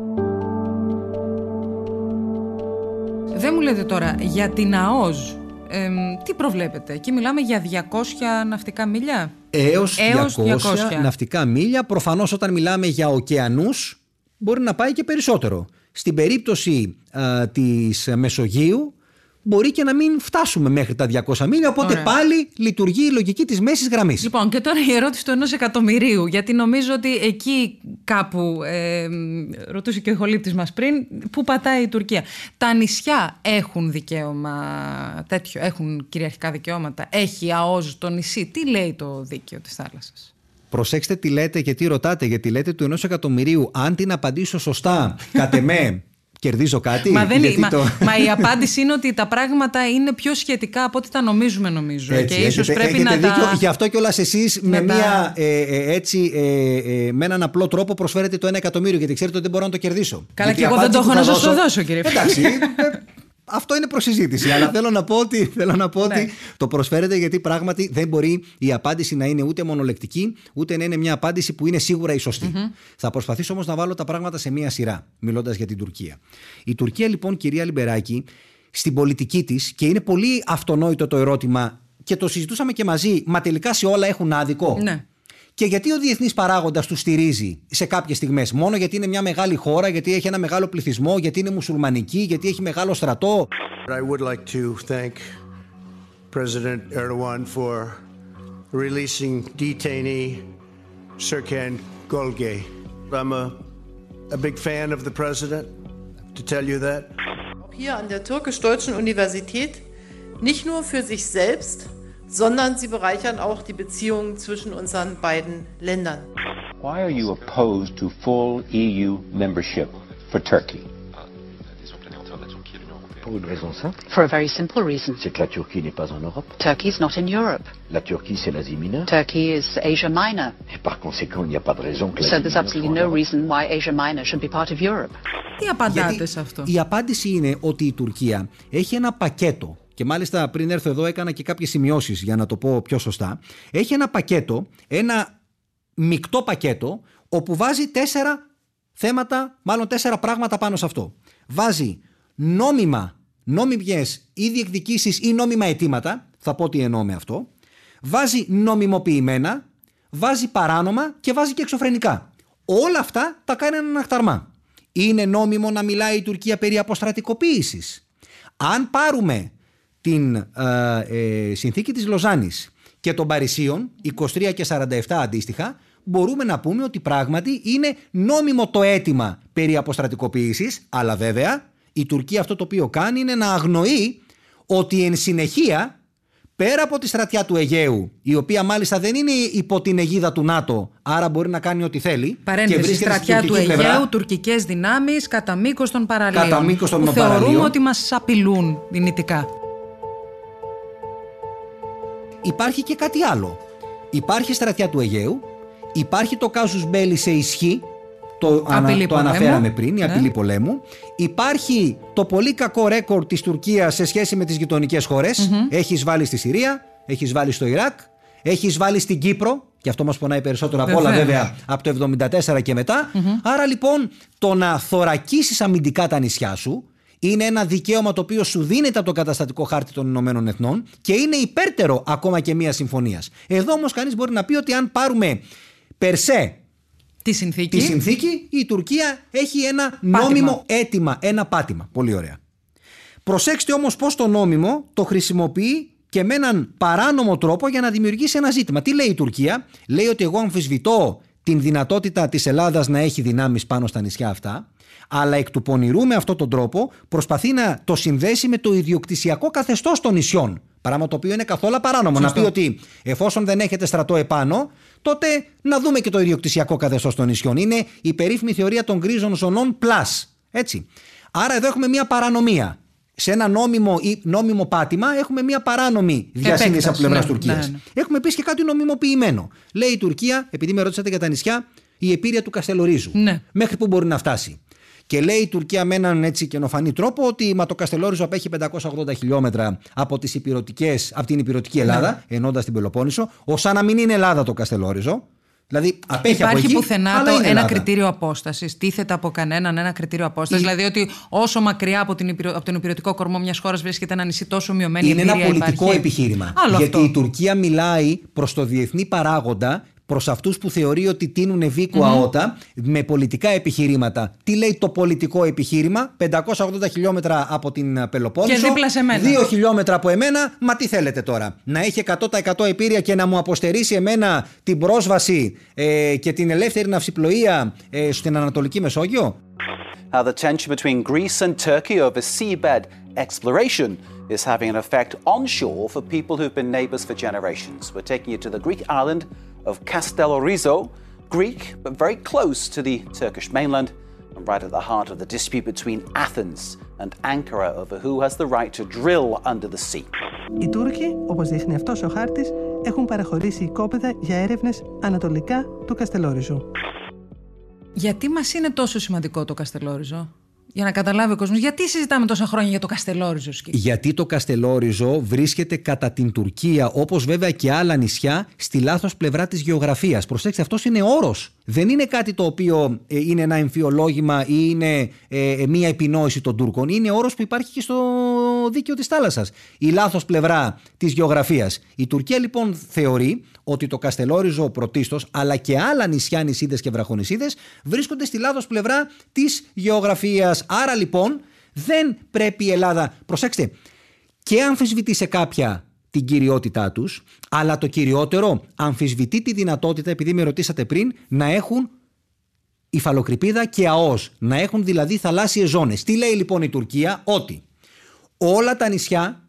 Δεν μου λέτε τώρα για την ΑΟΣ. Ε, τι προβλέπετε? Εκεί μιλάμε για διακόσια ναυτικά μίλια. Έως, Έως διακόσια, διακόσια ναυτικά μίλια. Προφανώς όταν μιλάμε για ωκεανούς μπορεί να πάει και περισσότερο. Στην περίπτωση α, της Μεσογείου μπορεί και να μην φτάσουμε μέχρι τα διακόσια μίλια, οπότε Ωραία. πάλι λειτουργεί η λογική της μέσης γραμμής. Λοιπόν, και τώρα η ερώτηση του ενός εκατομμυρίου, γιατί νομίζω ότι εκεί κάπου, ε, ρωτούσε και ο ηχολήπτης μας πριν, πού πατάει η Τουρκία. Τα νησιά έχουν δικαίωμα τέτοιο, έχουν κυριαρχικά δικαιώματα, έχει ΑΟΣ το νησί. Τι λέει το δίκαιο της θάλασσας? Προσέξτε τι λέτε και τι ρωτάτε, γιατί λέτε του ενός εκατομμυρίου. Αν την απαντήσω σωστά, κατ' εμέ, κερδίζω κάτι. Μα, δεν είναι, το... μα, μα η απάντηση είναι ότι τα πράγματα είναι πιο σχετικά από ό,τι τα νομίζουμε, νομίζω. Έτσι, και ίσως έχετε, πρέπει έχετε να δίκιο. τα... Γι' αυτό κιόλας εσείς με, τα... μια, ε, ε, έτσι, ε, ε, με έναν απλό τρόπο προσφέρετε το ένα εκατομμύριο, γιατί ξέρετε ότι δεν μπορώ να το κερδίσω. Καλά, και εγώ δεν το έχω να σας το δώσω, κύριε Φίλε. Εντάξει. Αυτό είναι προσυζήτηση, αλλά θέλω να πω ότι, θέλω να πω ότι το προσφέρετε, γιατί πράγματι δεν μπορεί η απάντηση να είναι ούτε μονολεκτική, ούτε να είναι μια απάντηση που είναι σίγουρα η σωστή. Mm-hmm. Θα προσπαθήσω όμως να βάλω τα πράγματα σε μια σειρά, μιλώντας για την Τουρκία. Η Τουρκία, λοιπόν, κυρία Λιμπεράκη, στην πολιτική της, και είναι πολύ αυτονόητο το ερώτημα και το συζητούσαμε και μαζί, μα τελικά σε όλα έχουν άδικο. Ναι. Και γιατί ο διεθνής παράγοντας του στηρίζει σε κάποιες στιγμές? Μόνο γιατί είναι μια μεγάλη χώρα, γιατί έχει ένα μεγάλο πληθυσμό, γιατί είναι μουσουλμανική, γιατί έχει μεγάλο στρατό? I would like to thank President Erdogan for releasing detainee Serkan Golgay. I'm a, a big fan of the president, to tell you that. Hier an der türkisch-deutschen Universität nicht nur für sich selbst, sondern sie bereichern auch die Beziehungen zwischen unseren beiden Ländern. Why are you opposed to full E U membership for Turkey? Pour une raison simple. For a very simple reason. C'est que la Turquie n'est pas en Europe. Turkey is not in Europe. La Turquie, c'est l'Asie mineure. Turkey is Asia Minor. Et par conséquent, il n'y a pas de raison que l'Asie So there's absolutely no reason why Asia Minor should be part of Europe. Τι απαντάτε σε αυτό? Η απάντηση είναι ότι η Τουρκία έχει ένα πακέτο. Και μάλιστα πριν έρθω εδώ έκανα και κάποιες σημειώσεις για να το πω πιο σωστά. Έχει ένα πακέτο, ένα μεικτό πακέτο, όπου βάζει τέσσερα θέματα, μάλλον τέσσερα πράγματα πάνω σε αυτό. Βάζει νόμιμα, νόμιμες ή διεκδικήσεις ή νόμιμα αιτήματα, θα πω τι εννοώ με αυτό. Βάζει νομιμοποιημένα, βάζει παράνομα και βάζει και εξωφρενικά. Όλα αυτά τα κάνει έναν αχταρμά. Είναι νόμιμο να μιλάει η Τουρκία περί αποστρατικοποίησης? Αν πάρουμε την ε, ε, συνθήκη της Λοζάνης και των Παρισίων, είκοσι τρία και σαράντα επτά αντίστοιχα, μπορούμε να πούμε ότι πράγματι είναι νόμιμο το αίτημα περί αποστρατικοποίησης, αλλά βέβαια η Τουρκία αυτό το οποίο κάνει είναι να αγνοεί ότι εν συνεχεία, πέρα από τη στρατιά του Αιγαίου, η οποία μάλιστα δεν είναι υπό την αιγίδα του ΝΑΤΟ, άρα μπορεί να κάνει ό,τι θέλει. Παρένθεση, στρατιά του Αιγαίου, πλευρά, τουρκικές δυνάμεις κατά μήκος των παραλίων. Κατά μήκος των που παραλίων. Θεωρούμε ότι μας απειλούν δυνητικά. Υπάρχει και κάτι άλλο. Υπάρχει στρατιά του Αιγαίου, υπάρχει το κάζους μπέλι σε ισχύ, το, ανα, το αναφέραμε πριν, η απειλή ναι. πολέμου. Υπάρχει το πολύ κακό ρέκορ της Τουρκίας σε σχέση με τις γειτονικές χώρες. Mm-hmm. Έχει εισβάλει στη Συρία, έχει εισβάλει στο Ιράκ, έχει εισβάλει στην Κύπρο, και αυτό μας πονάει περισσότερο από όλα βέβαια από το εβδομήντα τέσσερα και μετά. Mm-hmm. Άρα λοιπόν το να θωρακίσεις αμυντικά τα νησιά σου είναι ένα δικαίωμα το οποίο σου δίνεται από το καταστατικό χάρτη των Ηνωμένων Εθνών και είναι υπέρτερο ακόμα και μια συμφωνίας. Εδώ όμως κανείς μπορεί να πει ότι αν πάρουμε περσέ τη συνθήκη, τη συνθήκη η Τουρκία έχει ένα πάτημα. Νόμιμο αίτημα, ένα πάτημα. Πολύ ωραία. Προσέξτε όμως πως το νόμιμο το χρησιμοποιεί και με έναν παράνομο τρόπο για να δημιουργήσει ένα ζήτημα. Τι λέει η Τουρκία? Λέει ότι εγώ αμφισβητώ την δυνατότητα της Ελλάδας να έχει δυνάμεις πάνω στα νησιά αυτά, αλλά εκ του πονηρού με αυτόν τον τρόπο προσπαθεί να το συνδέσει με το ιδιοκτησιακό καθεστώς των νησιών. Πράγμα το οποίο είναι καθόλου παράνομο. Σωστό. Να πει ότι εφόσον δεν έχετε στρατό επάνω, τότε να δούμε και το ιδιοκτησιακό καθεστώς των νησιών. Είναι η περίφημη θεωρία των γκρίζων ζωνών plus. Έτσι. Άρα εδώ έχουμε μια παρανομία. Σε ένα νόμιμο ή νόμιμο πάτημα έχουμε μια παράνομη διασύνδεση από πλευράς ναι, Τουρκίας. Ναι, ναι. Έχουμε επίσης και κάτι νομιμοποιημένο. Λέει η Τουρκία, επειδή με ρωτήσατε για τα νησιά, η επίρρεια του Καστελορίζου. Ναι. Μέχρι πού μπορεί να φτάσει. Και λέει η Τουρκία με έναν έτσι καινοφανή τρόπο ότι μα το Καστελόριζο απέχει πεντακόσια ογδόντα χιλιόμετρα από, τις υπηρετικές, από την υπηρετική Ελλάδα, ναι. ενώντας την Πελοπόννησο, ως να μην είναι Ελλάδα το Καστελόριζο. Δηλαδή, απέχει Υπάρχει από εκεί, πουθενά το ένα Ελλάδα. κριτήριο απόστασης. Τίθεται από κανέναν ένα κριτήριο απόστασης. Η... Δηλαδή, ότι όσο μακριά από, την υπηρο... από τον υπηρετικό κορμό μιας χώρας βρίσκεται ένα νησί, τόσο μειωμένη είναι εμπειρία ένα πολιτικό υπάρχει. επιχείρημα. Άλλο γιατί αυτό. η Τουρκία μιλάει προς το διεθνή παράγοντα, προς αυτούς που θεωρεί ότι τείνουν βίκο Mm-hmm. αότα, με πολιτικά επιχειρήματα. Τι λέει το πολιτικό επιχείρημα? πεντακόσια ογδόντα χιλιόμετρα από την Πελοπόννησο. Και δίπλα σε μένα. δύο χιλιόμετρα από εμένα. Μα τι θέλετε τώρα? Να έχει εκατό τοις εκατό επίρρεια και να μου αποστερήσει εμένα την πρόσβαση ε, και την ελεύθερη ναυσιπλοεία ε, στην Ανατολική Μεσόγειο? Uh, the tension between Greece and Turkey over seabed exploration is having an effect onshore for people who've been neighbours for generations. We're taking you to the Greek island of Castellorizo, Greek but very close to the Turkish mainland and right at the heart of the dispute between Athens and Ankara over who has the right to drill under the sea. Οι Τούρκοι, όπως δείχνει αυτός ο χάρτης, έχουν παραχωρήσει οικόπεδα για έρευνες ανατολικά του Καστελόριζο. Γιατί μας είναι τόσο σημαντικό το Καστελόριζο? Για να καταλάβει ο κόσμος, γιατί συζητάμε τόσα χρόνια για το Καστελόριζο? Γιατί το Καστελόριζο βρίσκεται κατά την Τουρκία, όπως βέβαια και άλλα νησιά, στη λάθος πλευρά της γεωγραφίας. Προσέξτε, αυτός είναι όρος. Δεν είναι κάτι το οποίο ε, είναι ένα εμφιολόγημα ή είναι ε, μία επινόηση των Τούρκων. Είναι όρος που υπάρχει και στο δίκαιο της θάλασσας. Η λάθος πλευρά της γεωγραφίας. Η Τουρκία λοιπόν θεωρεί ότι το Καστελόριζο πρωτίστως, αλλά και άλλα νησιά, νησίδες και βραχονησίδες, βρίσκονται στη λάθος πλευρά της γεωγραφίας. Άρα λοιπόν δεν πρέπει η Ελλάδα, προσέξτε, και αμφισβητεί σε κάποια την κυριότητά τους, αλλά το κυριότερο αμφισβητεί τη δυνατότητα, επειδή με ρωτήσατε πριν, να έχουν υφαλοκρηπίδα και ΑΟΣ, να έχουν δηλαδή θαλάσσιες ζώνες. Τι λέει λοιπόν η Τουρκία? Ότι όλα τα νησιά,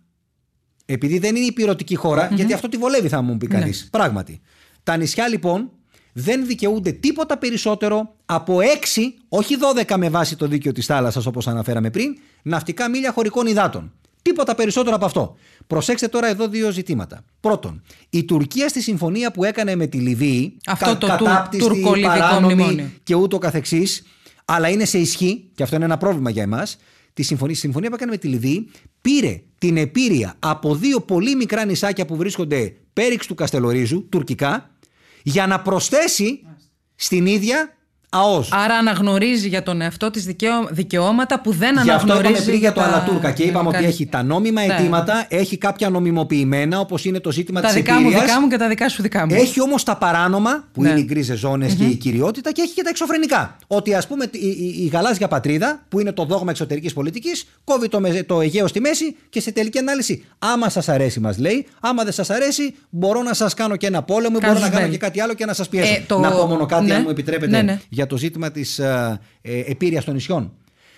επειδή δεν είναι υπηρετική χώρα, mm-hmm. γιατί αυτό τη βολεύει θα μου πει κανείς, ναι. Πράγματι. Τα νησιά λοιπόν δεν δικαιούνται τίποτα περισσότερο από έξι, όχι δώδεκα με βάση το δίκαιο της θάλασσας όπως αναφέραμε πριν, ναυτικά μίλια χωρικών υδάτων. Τίποτα περισσότερο από αυτό. Προσέξτε τώρα εδώ δύο ζητήματα. Πρώτον, η Τουρκία στη συμφωνία που έκανε με τη Λιβύη, αυτό κα, το κατάπτυστη, παράνομη και ούτω καθεξής, αλλά είναι σε ισχύ, και αυτό είναι ένα πρόβλημα για εμάς, τη συμφωνία, τη συμφωνία που έκανε με τη Λιβύη πήρε την επίρρεια από δύο πολύ μικρά νησάκια που βρίσκονται πέριξ του Καστελορίζου, τουρκικά, για να προσθέσει στην ίδια ΑΟΣ. Άρα αναγνωρίζει για τον εαυτό της δικαιώ... δικαιώματα που δεν αναγνωρίζει. Γι' αυτό είπαμε πριν για το τα... Αλατούρκα και είπαμε ότι έχει τα νόμιμα ναι. αιτήματα, έχει κάποια νομιμοποιημένα, όπως είναι το ζήτημα της επίρρειας. Τα επίρρειας. δικά μου, δικά μου και τα δικά σου δικά μου. Έχει όμως τα παράνομα, που ναι. είναι οι γκρίζες ζώνες mm-hmm. και η κυριότητα, και έχει και τα εξωφρενικά. Ότι ας πούμε η, η, η γαλάζια πατρίδα, που είναι το δόγμα εξωτερικής πολιτικής, κόβει το, το Αιγαίο στη μέση και σε τελική ανάλυση, άμα σας αρέσει, μας λέει, άμα δεν σας αρέσει, μπορώ να σας κάνω και ένα πόλεμο, μπορώ να κάνω και κάτι άλλο και να σας πιέσω. Ε, το... Να πω μόνο κάτι, ναι. αν μου επιτρέπετε, ναι, ναι. για το ζήτημα της Ε, επίρρειας των νησιών.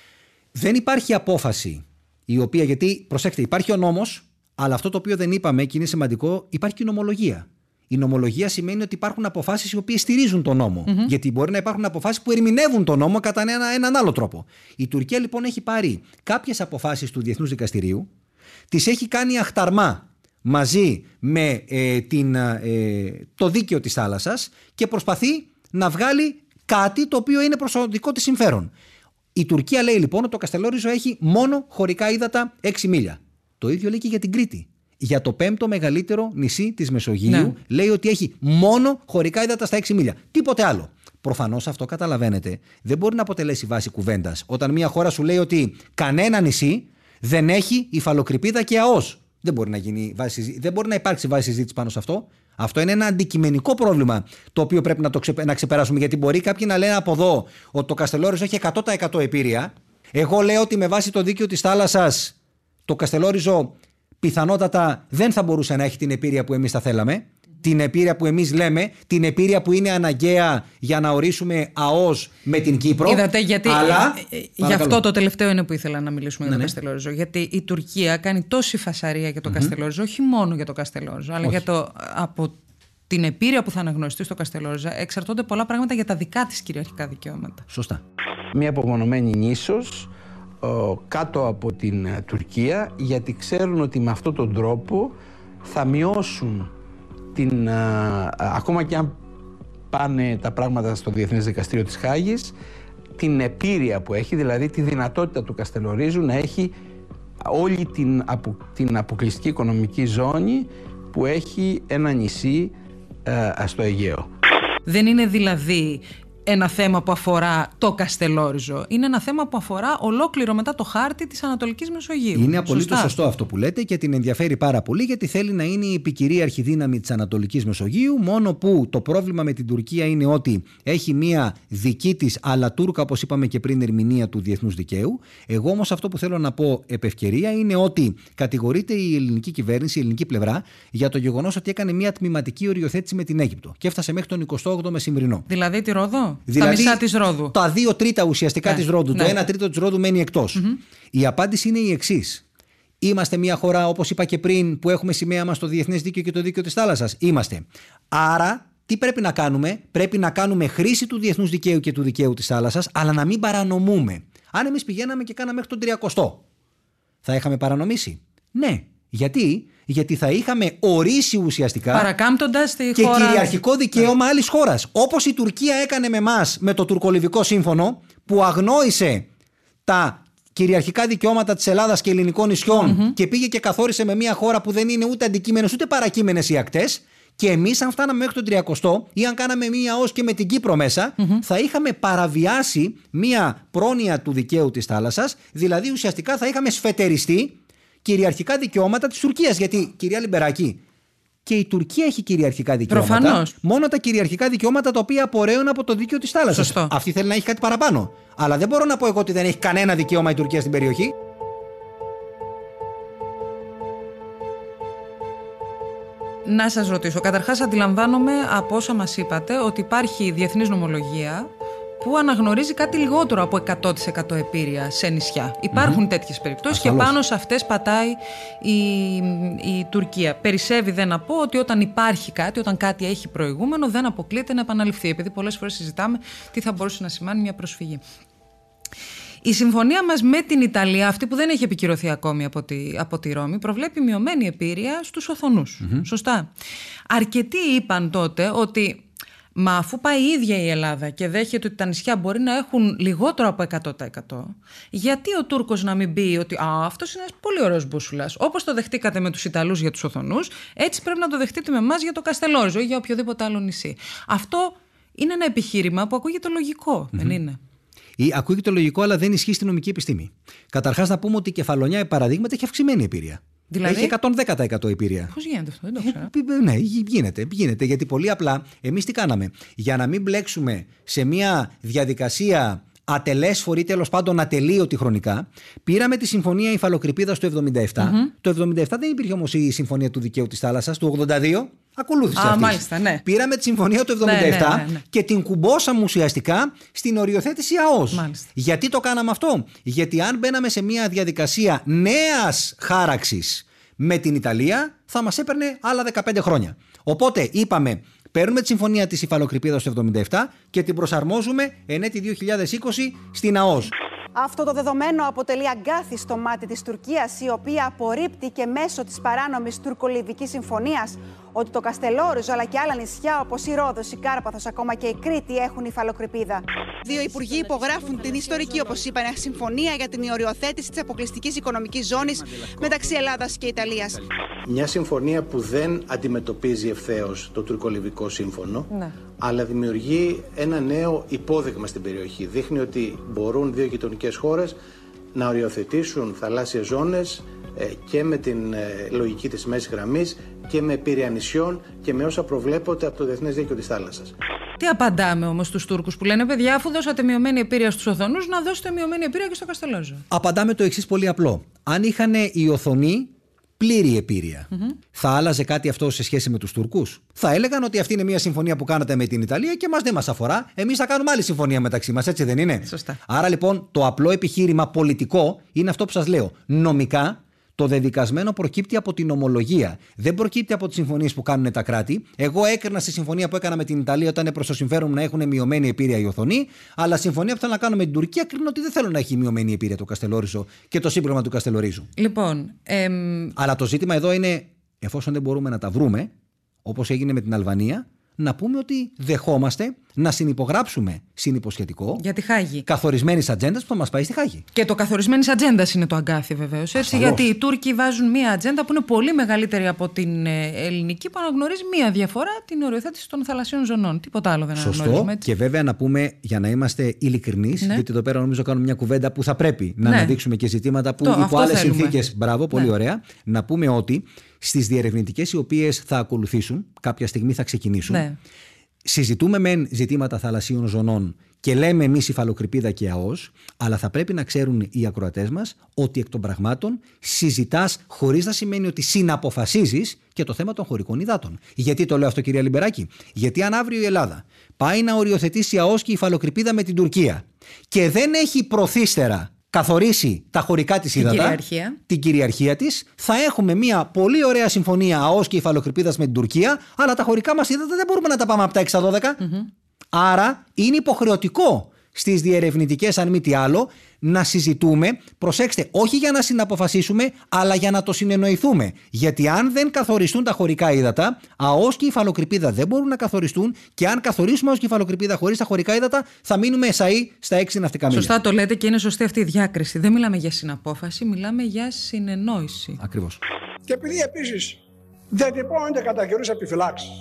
Δεν υπάρχει απόφαση η οποία, γιατί προσέξτε, υπάρχει ο νόμος, αλλά αυτό το οποίο δεν είπαμε και είναι σημαντικό, υπάρχει και η νομολογία. Η νομολογία σημαίνει ότι υπάρχουν αποφάσεις οι οποίες στηρίζουν τον νόμο. Mm-hmm. Γιατί μπορεί να υπάρχουν αποφάσεις που ερμηνεύουν τον νόμο κατά ένα, έναν άλλο τρόπο. Η Τουρκία λοιπόν έχει πάρει κάποιες αποφάσεις του Διεθνούς Δικαστηρίου, τις έχει κάνει αχταρμά μαζί με ε, την, ε, το δίκαιο της θάλασσας και προσπαθεί να βγάλει κάτι το οποίο είναι προς το δικό της συμφέρον. Η Τουρκία λέει λοιπόν ότι το Καστελόριζο έχει μόνο χωρικά ύδατα έξι μίλια. Το ίδιο λέει και για την Κρήτη. Για το πέμπτο μεγαλύτερο νησί της Μεσογείου, ναι. λέει ότι έχει μόνο χωρικά ύδατα στα έξι μίλια. Τίποτε άλλο. Προφανώς αυτό, καταλαβαίνετε, δεν μπορεί να αποτελέσει βάση κουβέντας. Όταν μια χώρα σου λέει ότι κανένα νησί δεν έχει υφαλοκρηπίδα και ΑΟΣ. Δεν μπορεί να, γίνει βάση, δεν μπορεί να υπάρξει βάση συζήτηση πάνω σε αυτό. Αυτό είναι ένα αντικειμενικό πρόβλημα το οποίο πρέπει να, το ξεπε, να ξεπεράσουμε. Γιατί μπορεί κάποιοι να λένε από εδώ ότι το Καστελόριζο έχει εκατό τοις εκατό επίρρεια. Εγώ λέω ότι με βάση το δίκαιο της θάλασσας το Καστελόριζο πιθανότατα δεν θα μπορούσε να έχει την επίρρεια που εμείς θα θέλαμε. Την επίρρεια που εμείς λέμε, την επίρρεια που είναι αναγκαία για να ορίσουμε ΑΟΣ με την Κύπρο. Είδατε, γιατί αλλά... γι' αυτό το τελευταίο είναι που ήθελα να μιλήσουμε ναι, για το ναι. Καστελόριζο. Γιατί η Τουρκία κάνει τόση φασαρία για το mm-hmm. Καστελόριζο, όχι μόνο για το Καστελόριζο, αλλά όχι. για το, από την επίρρεια που θα αναγνωριστεί στο Καστελόριζο εξαρτώνται πολλά πράγματα για τα δικά της κυριαρχικά δικαιώματα. Σωστά. Μια απομονωμένη νήσος κάτω από την Τουρκία, γιατί ξέρουν ότι με αυτόν τον τρόπο θα μειώσουν την, α, ακόμα και αν πάνε τα πράγματα στο Διεθνές Δικαστήριο της Χάγης, την επίρρεια που έχει, δηλαδή τη δυνατότητα του Καστελορίζου να έχει όλη την, απο, την αποκλειστική οικονομική ζώνη που έχει ένα νησί ε, στο Αιγαίο. Δεν είναι δηλαδή ένα θέμα που αφορά το Καστελόριζο. Είναι ένα θέμα που αφορά ολόκληρο μετά το χάρτη της Ανατολικής Μεσογείου. Είναι απολύτως σωστό αυτό που λέτε και την ενδιαφέρει πάρα πολύ, γιατί θέλει να είναι η επικυρίαρχη δύναμη της Ανατολικής Μεσογείου. Μόνο που το πρόβλημα με την Τουρκία είναι ότι έχει μία δική της αλλά Τούρκα, όπως είπαμε και πριν, ερμηνεία του διεθνούς δικαίου. Εγώ όμως αυτό που θέλω να πω επ' ευκαιρία είναι ότι κατηγορείται η ελληνική κυβέρνηση, η ελληνική πλευρά, για το γεγονός ότι έκανε μία τμηματική οριοθέτηση με την Αίγυπτο και έφτασε μέχρι τον εικοστό όγδοο μεσημβρινό. Δηλαδή τη Ρόδο? Δηλαδή, τα μισά της Ρόδου. Τα δύο τρίτα ουσιαστικά ναι, της Ρόδου. Ναι. Το ένα τρίτο της Ρόδου μένει εκτός. Mm-hmm. Η απάντηση είναι η εξής. Είμαστε μια χώρα, όπως είπα και πριν, που έχουμε σημαία μας στο διεθνές δίκαιο και το δίκαιο της θάλασσας. Είμαστε. Άρα, τι πρέπει να κάνουμε? Πρέπει να κάνουμε χρήση του διεθνούς δικαίου και του δικαίου της θάλασσας, αλλά να μην παρανομούμε. Αν εμείς πηγαίναμε και κάναμε μέχρι τον τριακοστό, θα είχαμε παρανομήσει? Ναι. Γιατί? Γιατί θα είχαμε ορίσει ουσιαστικά παρακάμπτοντας τη και χώρα... κυριαρχικό δικαίωμα άλλης χώρας. Όπως η Τουρκία έκανε με εμάς με το τουρκολιβικό σύμφωνο, που αγνόησε τα κυριαρχικά δικαιώματα της Ελλάδας και ελληνικών νησιών mm-hmm. και πήγε και καθόρισε με μια χώρα που δεν είναι ούτε αντικείμενες ούτε παρακείμενες οι ακτές. Και εμείς, αν φτάναμε μέχρι τον τριακοστό ή αν κάναμε μία ως και με την Κύπρο μέσα, mm-hmm. θα είχαμε παραβιάσει μία πρόνοια του δικαίου της θάλασσας, δηλαδή ουσιαστικά θα είχαμε σφετεριστεί κυριαρχικά δικαιώματα της Τουρκίας. Γιατί, κυρία Λιμπεράκη, και η Τουρκία έχει κυριαρχικά δικαιώματα. Προφανώς. Μόνο τα κυριαρχικά δικαιώματα τα οποία απορρέουν από το δίκαιο της θάλασσας. Σωστό. Αυτή θέλει να έχει κάτι παραπάνω. Αλλά δεν μπορώ να πω εγώ ότι δεν έχει κανένα δικαίωμα η Τουρκία στην περιοχή. Να σας ρωτήσω. Καταρχάς, αντιλαμβάνομαι από όσα μας είπατε ότι υπάρχει διεθνής νομολογία που αναγνωρίζει κάτι λιγότερο από εκατό τοις εκατό επίρρεια σε νησιά. Υπάρχουν mm-hmm. τέτοιες περιπτώσεις και πάνω σε αυτές πατάει η, η Τουρκία. Περισσεύει δε να πω ότι όταν υπάρχει κάτι, όταν κάτι έχει προηγούμενο, δεν αποκλείεται να επαναληφθεί. Επειδή πολλές φορές συζητάμε τι θα μπορούσε να σημάνει μια προσφυγή. Η συμφωνία μας με την Ιταλία, αυτή που δεν έχει επικυρωθεί ακόμη από τη, από τη Ρώμη, προβλέπει μειωμένη επίρρεια στους Οθωνούς. Mm-hmm. Σωστά. Αρκετοί είπαν τότε ότι μα αφού πάει η ίδια η Ελλάδα και δέχεται ότι τα νησιά μπορεί να έχουν λιγότερο από εκατό τοις εκατό, γιατί ο Τούρκος να μην πει ότι α, αυτός είναι ένας πολύ ωραίος μπούσουλας. Όπως το δεχτήκατε με τους Ιταλούς για τους Οθωνούς, έτσι πρέπει να το δεχτείτε με εμάς για το Καστελόριζο ή για οποιοδήποτε άλλο νησί. Αυτό είναι ένα επιχείρημα που ακούγεται λογικό, mm-hmm. δεν είναι? Ή, ακούγεται λογικό, αλλά δεν ισχύει στην νομική επιστήμη. Καταρχάς, να πούμε ότι η Κεφαλονιά, παραδείγματα, έχει αυξημένη επίρρεια. Δηλαδή... Έχει εκατόν δέκα τοις εκατό επίρρεια. Πώς γίνεται αυτό, δεν το ξέρω. Ε, ναι, γίνεται, γίνεται. Γιατί πολύ απλά εμείς τι κάναμε? Για να μην μπλέξουμε σε μια διαδικασία ατελέσφορη, τέλος πάντων ατελείωτη χρονικά, πήραμε τη συμφωνία Υφαλοκρηπίδας του εβδομήντα επτά. Mm-hmm. Το εβδομήντα επτά δεν υπήρχε όμως η συμφωνία του δικαίου της θάλασσας. Του ογδόντα δύο ακολούθησε αυτή. Μάλιστα, ναι. Πήραμε τη συμφωνία του εβδομήντα επτά ναι, ναι, ναι, ναι. και την κουμπώσαμε ουσιαστικά στην οριοθέτηση ΑΟΣ. Μάλιστα. Γιατί το κάναμε αυτό? Γιατί αν μπαίναμε σε μια διαδικασία νέας χάραξης με την Ιταλία, θα μας έπαιρνε άλλα δεκαπέντε χρόνια. Οπότε είπαμε, παίρνουμε τη συμφωνία της Υφαλοκρηπίδας του εβδομήντα επτά και την προσαρμόζουμε εν έτη δύο χιλιάδες είκοσι στην ΑΟΣ. Αυτό το δεδομένο αποτελεί αγκάθι στο μάτι της Τουρκίας, η οποία απορρίπτει και μέσω της παράνομης τουρκο-λιβικής συμφωνίας ότι το Καστελόριζο αλλά και άλλα νησιά όπως η Ρόδος, η Κάρπαθος, ακόμα και η Κρήτη έχουν υφαλοκρηπίδα. Δύο υπουργοί υπογράφουν την ιστορική, όπως είπαν, συμφωνία για την οριοθέτηση της αποκλειστικής οικονομικής ζώνης μεταξύ Ελλάδας και Ιταλίας. Μια συμφωνία που δεν αντιμετωπίζει ευθέως το τουρκο-λιβικό σύμφωνο, ναι. αλλά δημιουργεί ένα νέο υπόδειγμα στην περιοχή. Δείχνει ότι μπορούν δύο γειτονικές χώρες να οριοθετήσουν θαλάσσιες ζώνες και με την λογική της μέσης γραμμής και με επίρρεια νησιών και με όσα προβλέπονται από το Διεθνές Δίκαιο της Θάλασσας. Τι απαντάμε όμως στους Τούρκους που λένε, παιδιά, αφού δώσατε μειωμένη επίρρεια στους Οθωνούς, να δώσετε μειωμένη επίρρεια και στο Καστελόριζο? Απαντάμε το εξής πολύ απλό. Αν είχαν οι Οθωνοί πλήρη επίρρεια, mm-hmm. θα άλλαζε κάτι αυτό σε σχέση με τους Τούρκους? Θα έλεγαν ότι αυτή είναι μια συμφωνία που κάνατε με την Ιταλία και μας δεν μας αφορά. Εμείς θα κάνουμε άλλη συμφωνία μεταξύ μας, έτσι δεν είναι? Σωστά. Άρα λοιπόν το απλό επιχείρημα πολιτικό είναι αυτό που σας λέω. Νομικά, το δεδικασμένο προκύπτει από την ομολογία. Δεν προκύπτει από τις συμφωνίες που κάνουν τα κράτη. Εγώ έκρινα στη συμφωνία που έκανα με την Ιταλία όταν είναι προς το συμφέρον μου να έχουν μειωμένη επίρρεια οι Οθωνοί. Αλλά συμφωνία που θέλω να κάνω με την Τουρκία κρίνω ότι δεν θέλω να έχει μειωμένη επίρρεια το Καστελόριζο και το σύμπλεγμα του Καστελορίζου. Λοιπόν. Εμ... Αλλά το ζήτημα εδώ είναι, εφόσον δεν μπορούμε να τα βρούμε, όπως έγινε με την Αλβανία, να πούμε ότι δεχόμαστε να συνυπογράψουμε συνυποσχετικό. Για τη Χάγη. Καθορισμένης ατζέντας που θα μας πάει στη Χάγη. Και το καθορισμένης ατζέντας είναι το αγκάθι, βεβαίως. Έτσι, γιατί οι Τούρκοι βάζουν μία ατζέντα που είναι πολύ μεγαλύτερη από την ελληνική, που αναγνωρίζει μία διαφορά, την οριοθέτηση των θαλασσίων ζωνών. Τίποτα άλλο δεν αναγνωρίζουμε. Σωστό. Και βέβαια να πούμε, για να είμαστε ειλικρινείς, ναι. γιατί εδώ πέρα νομίζω κάνουμε μια κουβέντα που θα πρέπει να ναι. αναδείξουμε και ζητήματα που το, υπό άλλες συνθήκες. Μπράβο, πολύ ναι. ωραία. Να πούμε ότι στις διερευνητικές οι οποίες θα ακολουθήσουν, κάποια στιγμή θα ξεκινήσουν. Ναι. Συζητούμε μεν ζητήματα θαλασσίων ζωνών και λέμε εμείς υφαλοκρηπίδα και ΑΟΣ, αλλά θα πρέπει να ξέρουν οι ακροατές μας ότι εκ των πραγμάτων συζητάς χωρίς να σημαίνει ότι συναποφασίζεις και το θέμα των χωρικών υδάτων. Γιατί το λέω αυτό, κυρία Λιμπεράκη? Γιατί αν αύριο η Ελλάδα πάει να οριοθετήσει ΑΟΣ και υφαλοκρηπίδα με την Τουρκία και δεν έχει προθύστερα καθορίσει τα χωρικά της ύδατα, κυριαρχία. την κυριαρχία της, θα έχουμε μια πολύ ωραία συμφωνία ΑΟΣ και υφαλοκρηπίδας με την Τουρκία, αλλά τα χωρικά μας ύδατα δεν μπορούμε να τα πάμε από τα έξι στα δώδεκα. Mm-hmm. Άρα είναι υποχρεωτικό στις διερευνητικές, αν μη τι άλλο, να συζητούμε, προσέξτε, όχι για να συναποφασίσουμε, αλλά για να το συνεννοηθούμε. Γιατί αν δεν καθοριστούν τα χωρικά ύδατα, ΑΟΣ και υφαλοκρηπίδα δεν μπορούν να καθοριστούν, και αν καθορίσουμε ΑΟΣ και υφαλοκρηπίδα χωρίς τα χωρικά ύδατα, θα μείνουμε εσαΐ στα έξι ναυτικά μίλια. Σωστά το λέτε και είναι σωστή αυτή η διάκριση. Δεν μιλάμε για συναπόφαση, μιλάμε για συνεννόηση. Ακριβώς. Και επειδή επίσης δεν τυπώνονται κατά καιρούς επιφυλάξεις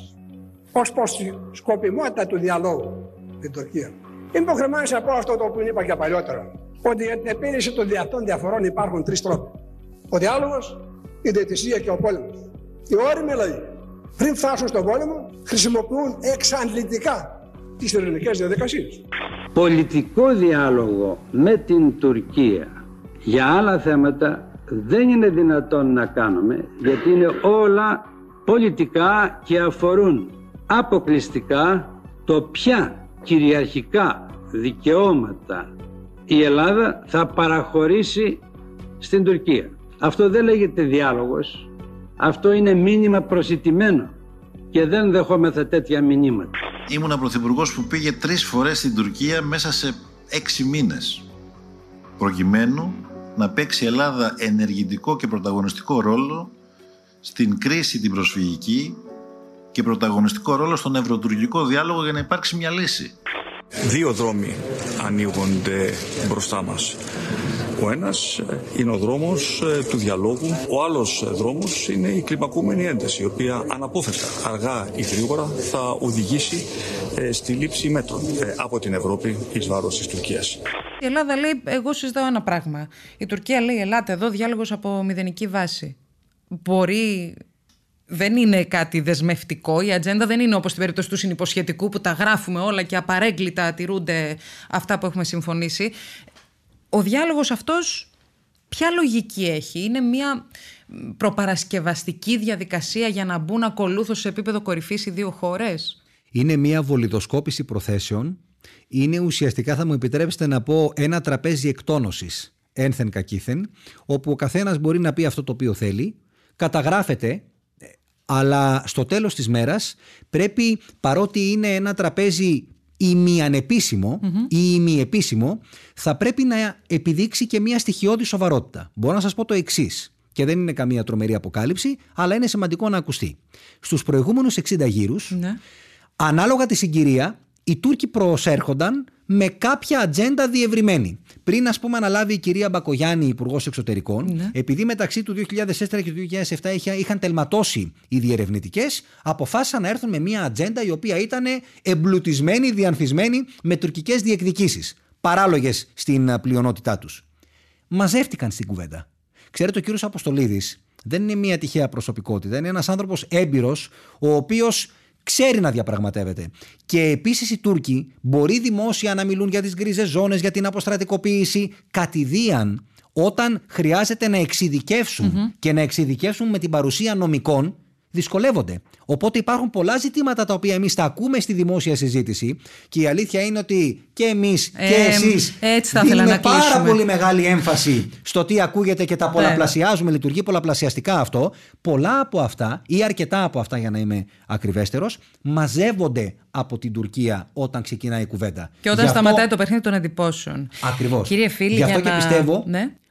ως προς τη σκοπιμότητα του διαλόγου με την Τουρκία, είμαι υποχρεωμένος να πω αυτό το οποίο είπα και παλιότερα, ότι για την επίλυση των διαθών διαφορών υπάρχουν τρεις τρόποι. Ο διάλογος, η διαιτησία και ο πόλεμος. Οι όριμοι λαοί, πριν φτάσουν στον πόλεμο, χρησιμοποιούν εξαντλητικά τις ειρηνικές διαδικασίες. Πολιτικό διάλογο με την Τουρκία για άλλα θέματα δεν είναι δυνατόν να κάνουμε, γιατί είναι όλα πολιτικά και αφορούν αποκλειστικά το ποια κυριαρχικά δικαιώματα η Ελλάδα θα παραχωρήσει στην Τουρκία. Αυτό δεν λέγεται διάλογος, αυτό είναι μήνυμα προσιτημένο και δεν δεχόμεθα τέτοια μηνύματα. Ήμουνα πρωθυπουργός που πήγε τρεις φορές στην Τουρκία μέσα σε έξι μήνες, προκειμένου να παίξει η Ελλάδα ενεργητικό και πρωταγωνιστικό ρόλο στην κρίση την προσφυγική και πρωταγωνιστικό ρόλο στον ευρωτουρκικό διάλογο για να υπάρξει μια λύση. Δύο δρόμοι ανοίγονται μπροστά μας. Ο ένας είναι ο δρόμος του διαλόγου, ο άλλος δρόμος είναι η κλιμακούμενη ένταση, η οποία αναπόφευκτα, αργά ή γρήγορα, θα οδηγήσει στη λήψη μέτρων από την Ευρώπη εις βάρος της Τουρκίας. Η Ελλάδα λέει, εγώ συζητάω ένα πράγμα. Η Τουρκία λέει, ελάτε εδώ, διάλογος από μηδενική βάση. Μπορεί... Δεν είναι κάτι δεσμευτικό. Η ατζέντα δεν είναι όπως στην περίπτωση του συνυποσχετικού που τα γράφουμε όλα και απαρέγκλιτα τηρούνται αυτά που έχουμε συμφωνήσει. Ο διάλογος αυτός ποια λογική έχει? Είναι μια προπαρασκευαστική διαδικασία για να μπουν ακολούθως σε επίπεδο κορυφής οι δύο χώρες? Είναι μια βολιδοσκόπηση προθέσεων. Είναι ουσιαστικά, θα μου επιτρέψετε να πω, ένα τραπέζι εκτόνωσης ένθεν κακήθεν, όπου ο καθένας μπορεί να πει αυτό το οποίο θέλει, καταγράφεται. Αλλά στο τέλος της μέρας πρέπει, παρότι είναι ένα τραπέζι ημιανεπίσημο mm-hmm. ή ημιεπίσημο, θα πρέπει να επιδείξει και μια στοιχειώδη σοβαρότητα. Μπορώ να σας πω το εξής, και δεν είναι καμία τρομερή αποκάλυψη, αλλά είναι σημαντικό να ακουστεί. Στους προηγούμενους εξήντα γύρους, mm-hmm. ανάλογα τη συγκυρία, οι Τούρκοι προσέρχονταν με κάποια ατζέντα διευρυμένη. Πριν, ας πούμε, αναλάβει η κυρία Μπακογιάννη, υπουργός εξωτερικών, ναι. επειδή μεταξύ του δύο χιλιάδες τέσσερα και του δύο χιλιάδες επτά είχαν τελματώσει οι διερευνητικές, αποφάσισαν να έρθουν με μια ατζέντα η οποία ήταν εμπλουτισμένη, διανθισμένη με τουρκικές διεκδικήσεις, παράλογες στην πλειονότητά τους. Μαζεύτηκαν στην κουβέντα. Ξέρετε, ο κύριος Αποστολίδης δεν είναι μια τυχαία προσωπικότητα. Είναι ένας άνθρωπος έμπειρος, ο οποίος ξέρει να διαπραγματεύεται. Και επίσης οι Τούρκοι μπορεί δημόσια να μιλούν για τις γκρίζες ζώνες, για την αποστρατικοποίηση. Κατηδίαν, όταν χρειάζεται να εξειδικεύσουν mm-hmm. και να εξειδικεύσουν με την παρουσία νομικών, δυσκολεύονται. Οπότε υπάρχουν πολλά ζητήματα τα οποία εμείς τα ακούμε στη δημόσια συζήτηση, και η αλήθεια είναι ότι και εμείς ε, και εσείς δίνουμε πάρα πολύ μεγάλη έμφαση στο τι ακούγεται και τα πολλαπλασιάζουμε, λειτουργεί πολλαπλασιαστικά αυτό. Πολλά από αυτά, ή αρκετά από αυτά για να είμαι ακριβέστερος, μαζεύονται από την Τουρκία όταν ξεκινάει η κουβέντα. Και όταν Γι' σταματάει αυτό... το παιχνίδι των εντυπώσεων. Ακριβώς. Κύριε φίλοι, Γι' αυτό για και να... πιστεύω... Ναι.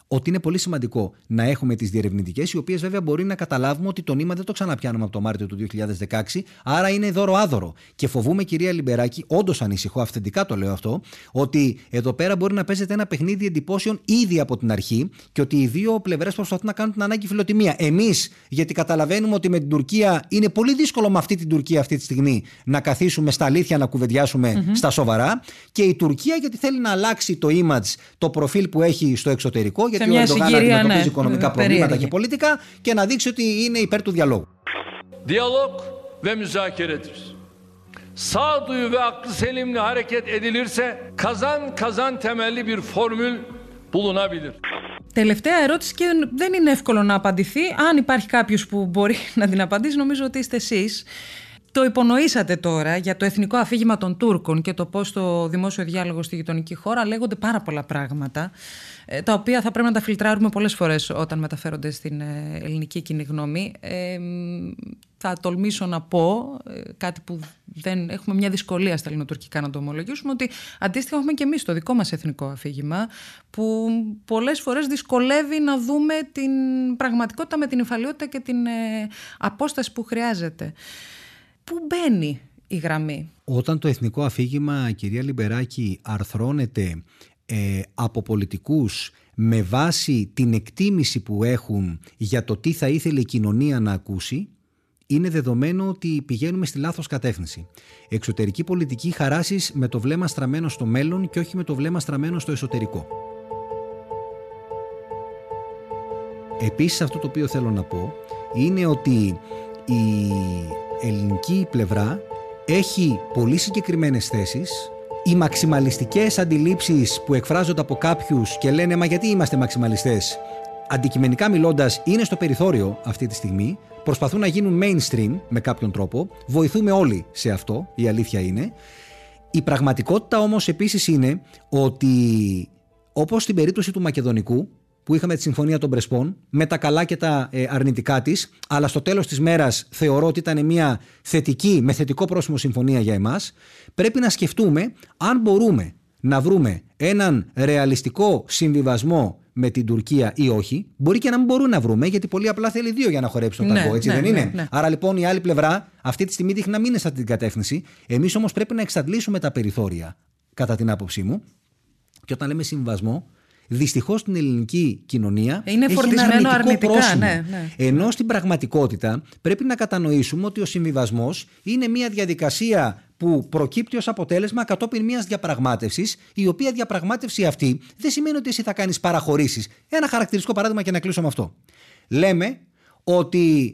ότι είναι πολύ σημαντικό να έχουμε τις διερευνητικές, οι οποίες βέβαια μπορεί να καταλάβουμε ότι το νήμα δεν το ξαναπιάνουμε από το Μάρτιο του δύο χιλιάδες δεκαέξι, άρα είναι δώρο-άδωρο. Και φοβούμαι, κυρία Λιμπεράκη, όντως ανησυχώ, αυθεντικά το λέω αυτό, ότι εδώ πέρα μπορεί να παίζεται ένα παιχνίδι εντυπώσεων ήδη από την αρχή και ότι οι δύο πλευρές προσπαθούν να κάνουν την ανάγκη φιλοτιμία. Εμείς, γιατί καταλαβαίνουμε ότι με την Τουρκία είναι πολύ δύσκολο με αυτή την Τουρκία αυτή τη στιγμή να καθίσουμε στα αλήθεια, να κουβεντιάσουμε mm-hmm. στα σοβαρά. Και η Τουρκία, γιατί θέλει να αλλάξει το image, το προφίλ που έχει στο εξωτερικό, γιατί ο Ερντογάν αντιμετωπίζει ναι, οικονομικά προβλήματα περίεργη. Και πολιτικά, και να δείξει ότι είναι υπέρ του διαλόγου. Diyalog ve müzakeredir. Sağduyu ve aklı selimle hareket edilirse kazan kazan temelli bir formül bulunabilir. Τελευταία ερώτηση και δεν είναι εύκολο να απαντηθεί. Αν υπάρχει κάποιος που μπορεί να την απαντήσει, νομίζω ότι είστε εσείς. Το υπονοήσατε τώρα για το εθνικό αφήγημα των Τούρκων και το πώς στο δημόσιο διάλογο στη γειτονική χώρα λέγονται πάρα πολλά πράγματα, τα οποία θα πρέπει να τα φιλτράρουμε πολλές φορές όταν μεταφέρονται στην ελληνική κοινή γνώμη. Ε, θα τολμήσω να πω κάτι που δεν έχουμε μια δυσκολία στα ελληνοτουρκικά να το ομολογήσουμε, ότι αντίστοιχα έχουμε και εμείς το δικό μας εθνικό αφήγημα, που πολλές φορές δυσκολεύει να δούμε την πραγματικότητα με την υφαλιότητα και την ε, απόσταση που χρειάζεται. Πού μπαίνει η γραμμή? Όταν το εθνικό αφήγημα, κυρία Λιμπεράκη, αρθρώνεται ε, από πολιτικούς με βάση την εκτίμηση που έχουν για το τι θα ήθελε η κοινωνία να ακούσει, είναι δεδομένο ότι πηγαίνουμε στη λάθος κατεύθυνση. Εξωτερική πολιτική χαράσεις με το βλέμμα στραμμένο στο μέλλον και όχι με το βλέμμα στραμμένο στο εσωτερικό. Επίσης, αυτό το οποίο θέλω να πω είναι ότι η ελληνική πλευρά έχει πολύ συγκεκριμένες θέσεις. Οι μαξιμαλιστικές αντιλήψεις που εκφράζονται από κάποιους και λένε «Μα γιατί είμαστε μαξιμαλιστές», αντικειμενικά μιλώντας, είναι στο περιθώριο αυτή τη στιγμή. Προσπαθούν να γίνουν mainstream με κάποιον τρόπο. Βοηθούμε όλοι σε αυτό, η αλήθεια είναι. Η πραγματικότητα όμως επίσης είναι ότι, όπως στην περίπτωση του Μακεδονικού, που είχαμε τη Συμφωνία των Πρεσπών, με τα καλά και τα ε, αρνητικά της, αλλά στο τέλος της μέρας θεωρώ ότι ήταν μια θετική, με θετικό πρόσημο συμφωνία για εμάς, πρέπει να σκεφτούμε αν μπορούμε να βρούμε έναν ρεαλιστικό συμβιβασμό με την Τουρκία ή όχι. Μπορεί και να μην μπορούμε να βρούμε, γιατί πολύ απλά θέλει δύο για να χορέψει το ταγκό, έτσι ναι, δεν ναι, είναι? Ναι. Άρα λοιπόν η άλλη πλευρά αυτή τη στιγμή δείχνει να μην είναι σε αυτή την κατεύθυνση. Εμείς όμως πρέπει να εξαντλήσουμε τα περιθώρια, κατά την άποψή μου. Και όταν λέμε συμβιβασμό, δυστυχώς στην ελληνική κοινωνία είναι έχει φορτισμένο ένα αρνητικό αρνητικά, πρόσημο. Ναι, ναι. Ενώ στην πραγματικότητα πρέπει να κατανοήσουμε ότι ο συμβιβασμός είναι μια διαδικασία που προκύπτει ως αποτέλεσμα κατόπιν μιας διαπραγμάτευσης, η οποία διαπραγμάτευση αυτή δεν σημαίνει ότι εσύ θα κάνεις παραχωρήσεις. Ένα χαρακτηριστικό παράδειγμα και να κλείσω με αυτό. Λέμε ότι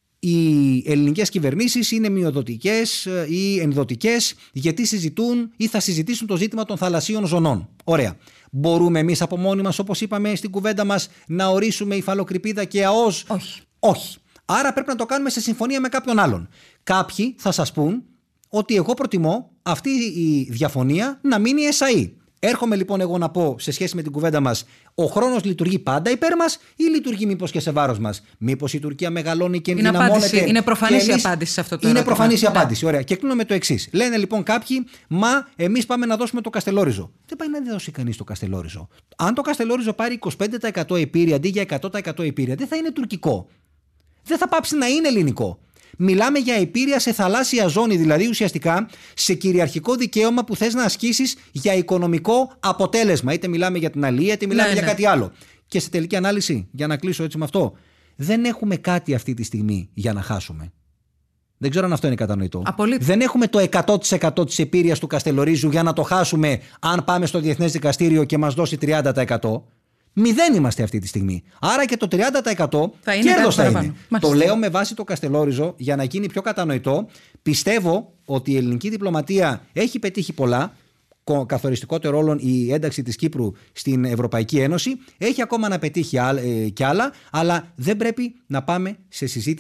οι ελληνικές κυβερνήσεις είναι μειοδοτικές ή ενδοτικές γιατί συζητούν ή θα συζητήσουν το ζήτημα των θαλασσίων ζωνών. Ωραία. Μπορούμε εμείς από μόνοι μας, όπως είπαμε στην κουβέντα μας, να ορίσουμε υφαλοκρηπίδα και ΑΟΣ? Όχι. Όχι. Άρα πρέπει να το κάνουμε σε συμφωνία με κάποιον άλλον. Κάποιοι θα σας πούν ότι εγώ προτιμώ αυτή η διαφωνία να μείνει εσαΐ. Έρχομαι λοιπόν εγώ να πω σε σχέση με την κουβέντα μας, ο χρόνος λειτουργεί πάντα υπέρ μας ή λειτουργεί μήπως και σε βάρος μας? Μήπως η Τουρκία μεγαλώνει και ενδυναμώνεται? Είναι προφανής η εμείς... απάντηση σε αυτό το Είναι ερώτημα. προφανής η Ναι. απάντηση. Ωραία. Και κλείνω με το εξής. Λένε λοιπόν κάποιοι, μα εμείς πάμε να δώσουμε το Καστελόριζο. Δεν πάει να δώσει κανείς το Καστελόριζο. Αν το Καστελόριζο πάρει είκοσι πέντε τοις εκατό επίρρεια αντί για εκατό τοις εκατό επίρρεια, δεν θα είναι τουρκικό. Δεν θα πάψει να είναι ελληνικό. Μιλάμε για επίρρεια σε θαλάσσια ζώνη, δηλαδή ουσιαστικά σε κυριαρχικό δικαίωμα που θες να ασκήσεις για οικονομικό αποτέλεσμα. Είτε μιλάμε για την αλία, είτε μιλάμε ναι, για ναι. κάτι άλλο. Και σε τελική ανάλυση, για να κλείσω έτσι με αυτό, δεν έχουμε κάτι αυτή τη στιγμή για να χάσουμε. Δεν ξέρω αν αυτό είναι κατανοητό. Απολύτως. Δεν έχουμε το εκατό τοις εκατό της επίρρειας του Καστελορίζου για να το χάσουμε αν πάμε στο Διεθνές Δικαστήριο και μας δώσει τριάντα τοις εκατό. Μηδέν είμαστε αυτή τη στιγμή. Άρα και το τριάντα τοις εκατό κέρδος θα είναι. Το λέω με βάση το Καστελόριζο για να γίνει πιο κατανοητό. Πιστεύω ότι η ελληνική διπλωματία έχει πετύχει πολλά. Καθοριστικότερο ρόλο η ένταξη της Κύπρου στην Ευρωπαϊκή Ένωση. Έχει ακόμα να πετύχει κι άλλα, αλλά δεν πρέπει να πάμε σε συζήτηση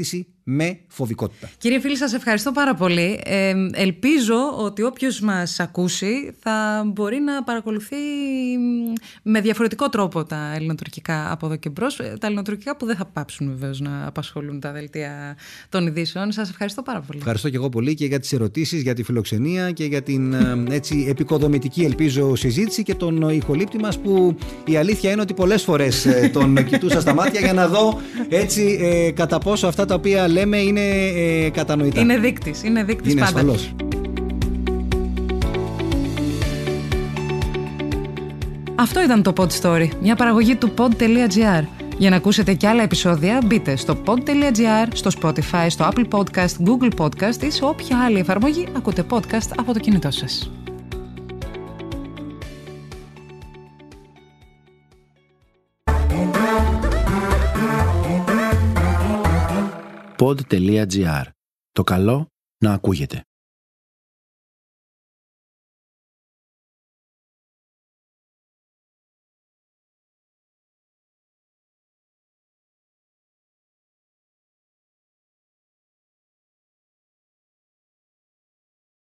με φοβικότητα. Κύριε Φίλη, σας ευχαριστώ πάρα πολύ. Ε, ελπίζω ότι όποιος μας ακούσει θα μπορεί να παρακολουθεί με διαφορετικό τρόπο τα ελληνοτουρκικά από εδώ και μπρος. Τα ελληνοτουρκικά που δεν θα πάψουν βεβαίως να απασχολούν τα δελτία των ειδήσεων. Σας ευχαριστώ πάρα πολύ. Ευχαριστώ και εγώ πολύ και για τις ερωτήσεις, για τη φιλοξενία και για την έτσι επικοδομητική, ελπίζω, συζήτηση και τον ηχολήπτη μας, που η αλήθεια είναι ότι πολλές φορές τον κοιτούσα στα μάτια για να δω έτσι ε, κατά πόσο αυτά τα οποία λέμε είναι ε, κατανοητά. Είναι δείκτης, είναι δείκτης είναι πάντα. Ασφαλώς. Αυτό ήταν το Pod Story, μια παραγωγή του pod.gr. Για να ακούσετε και άλλα επεισόδια, μπείτε στο pod.gr, στο Spotify, στο Apple Podcast, Google Podcast ή σε όποια άλλη εφαρμογή ακούτε podcast από το κινητό σας. pod.gr. Το καλό να ακούγεται.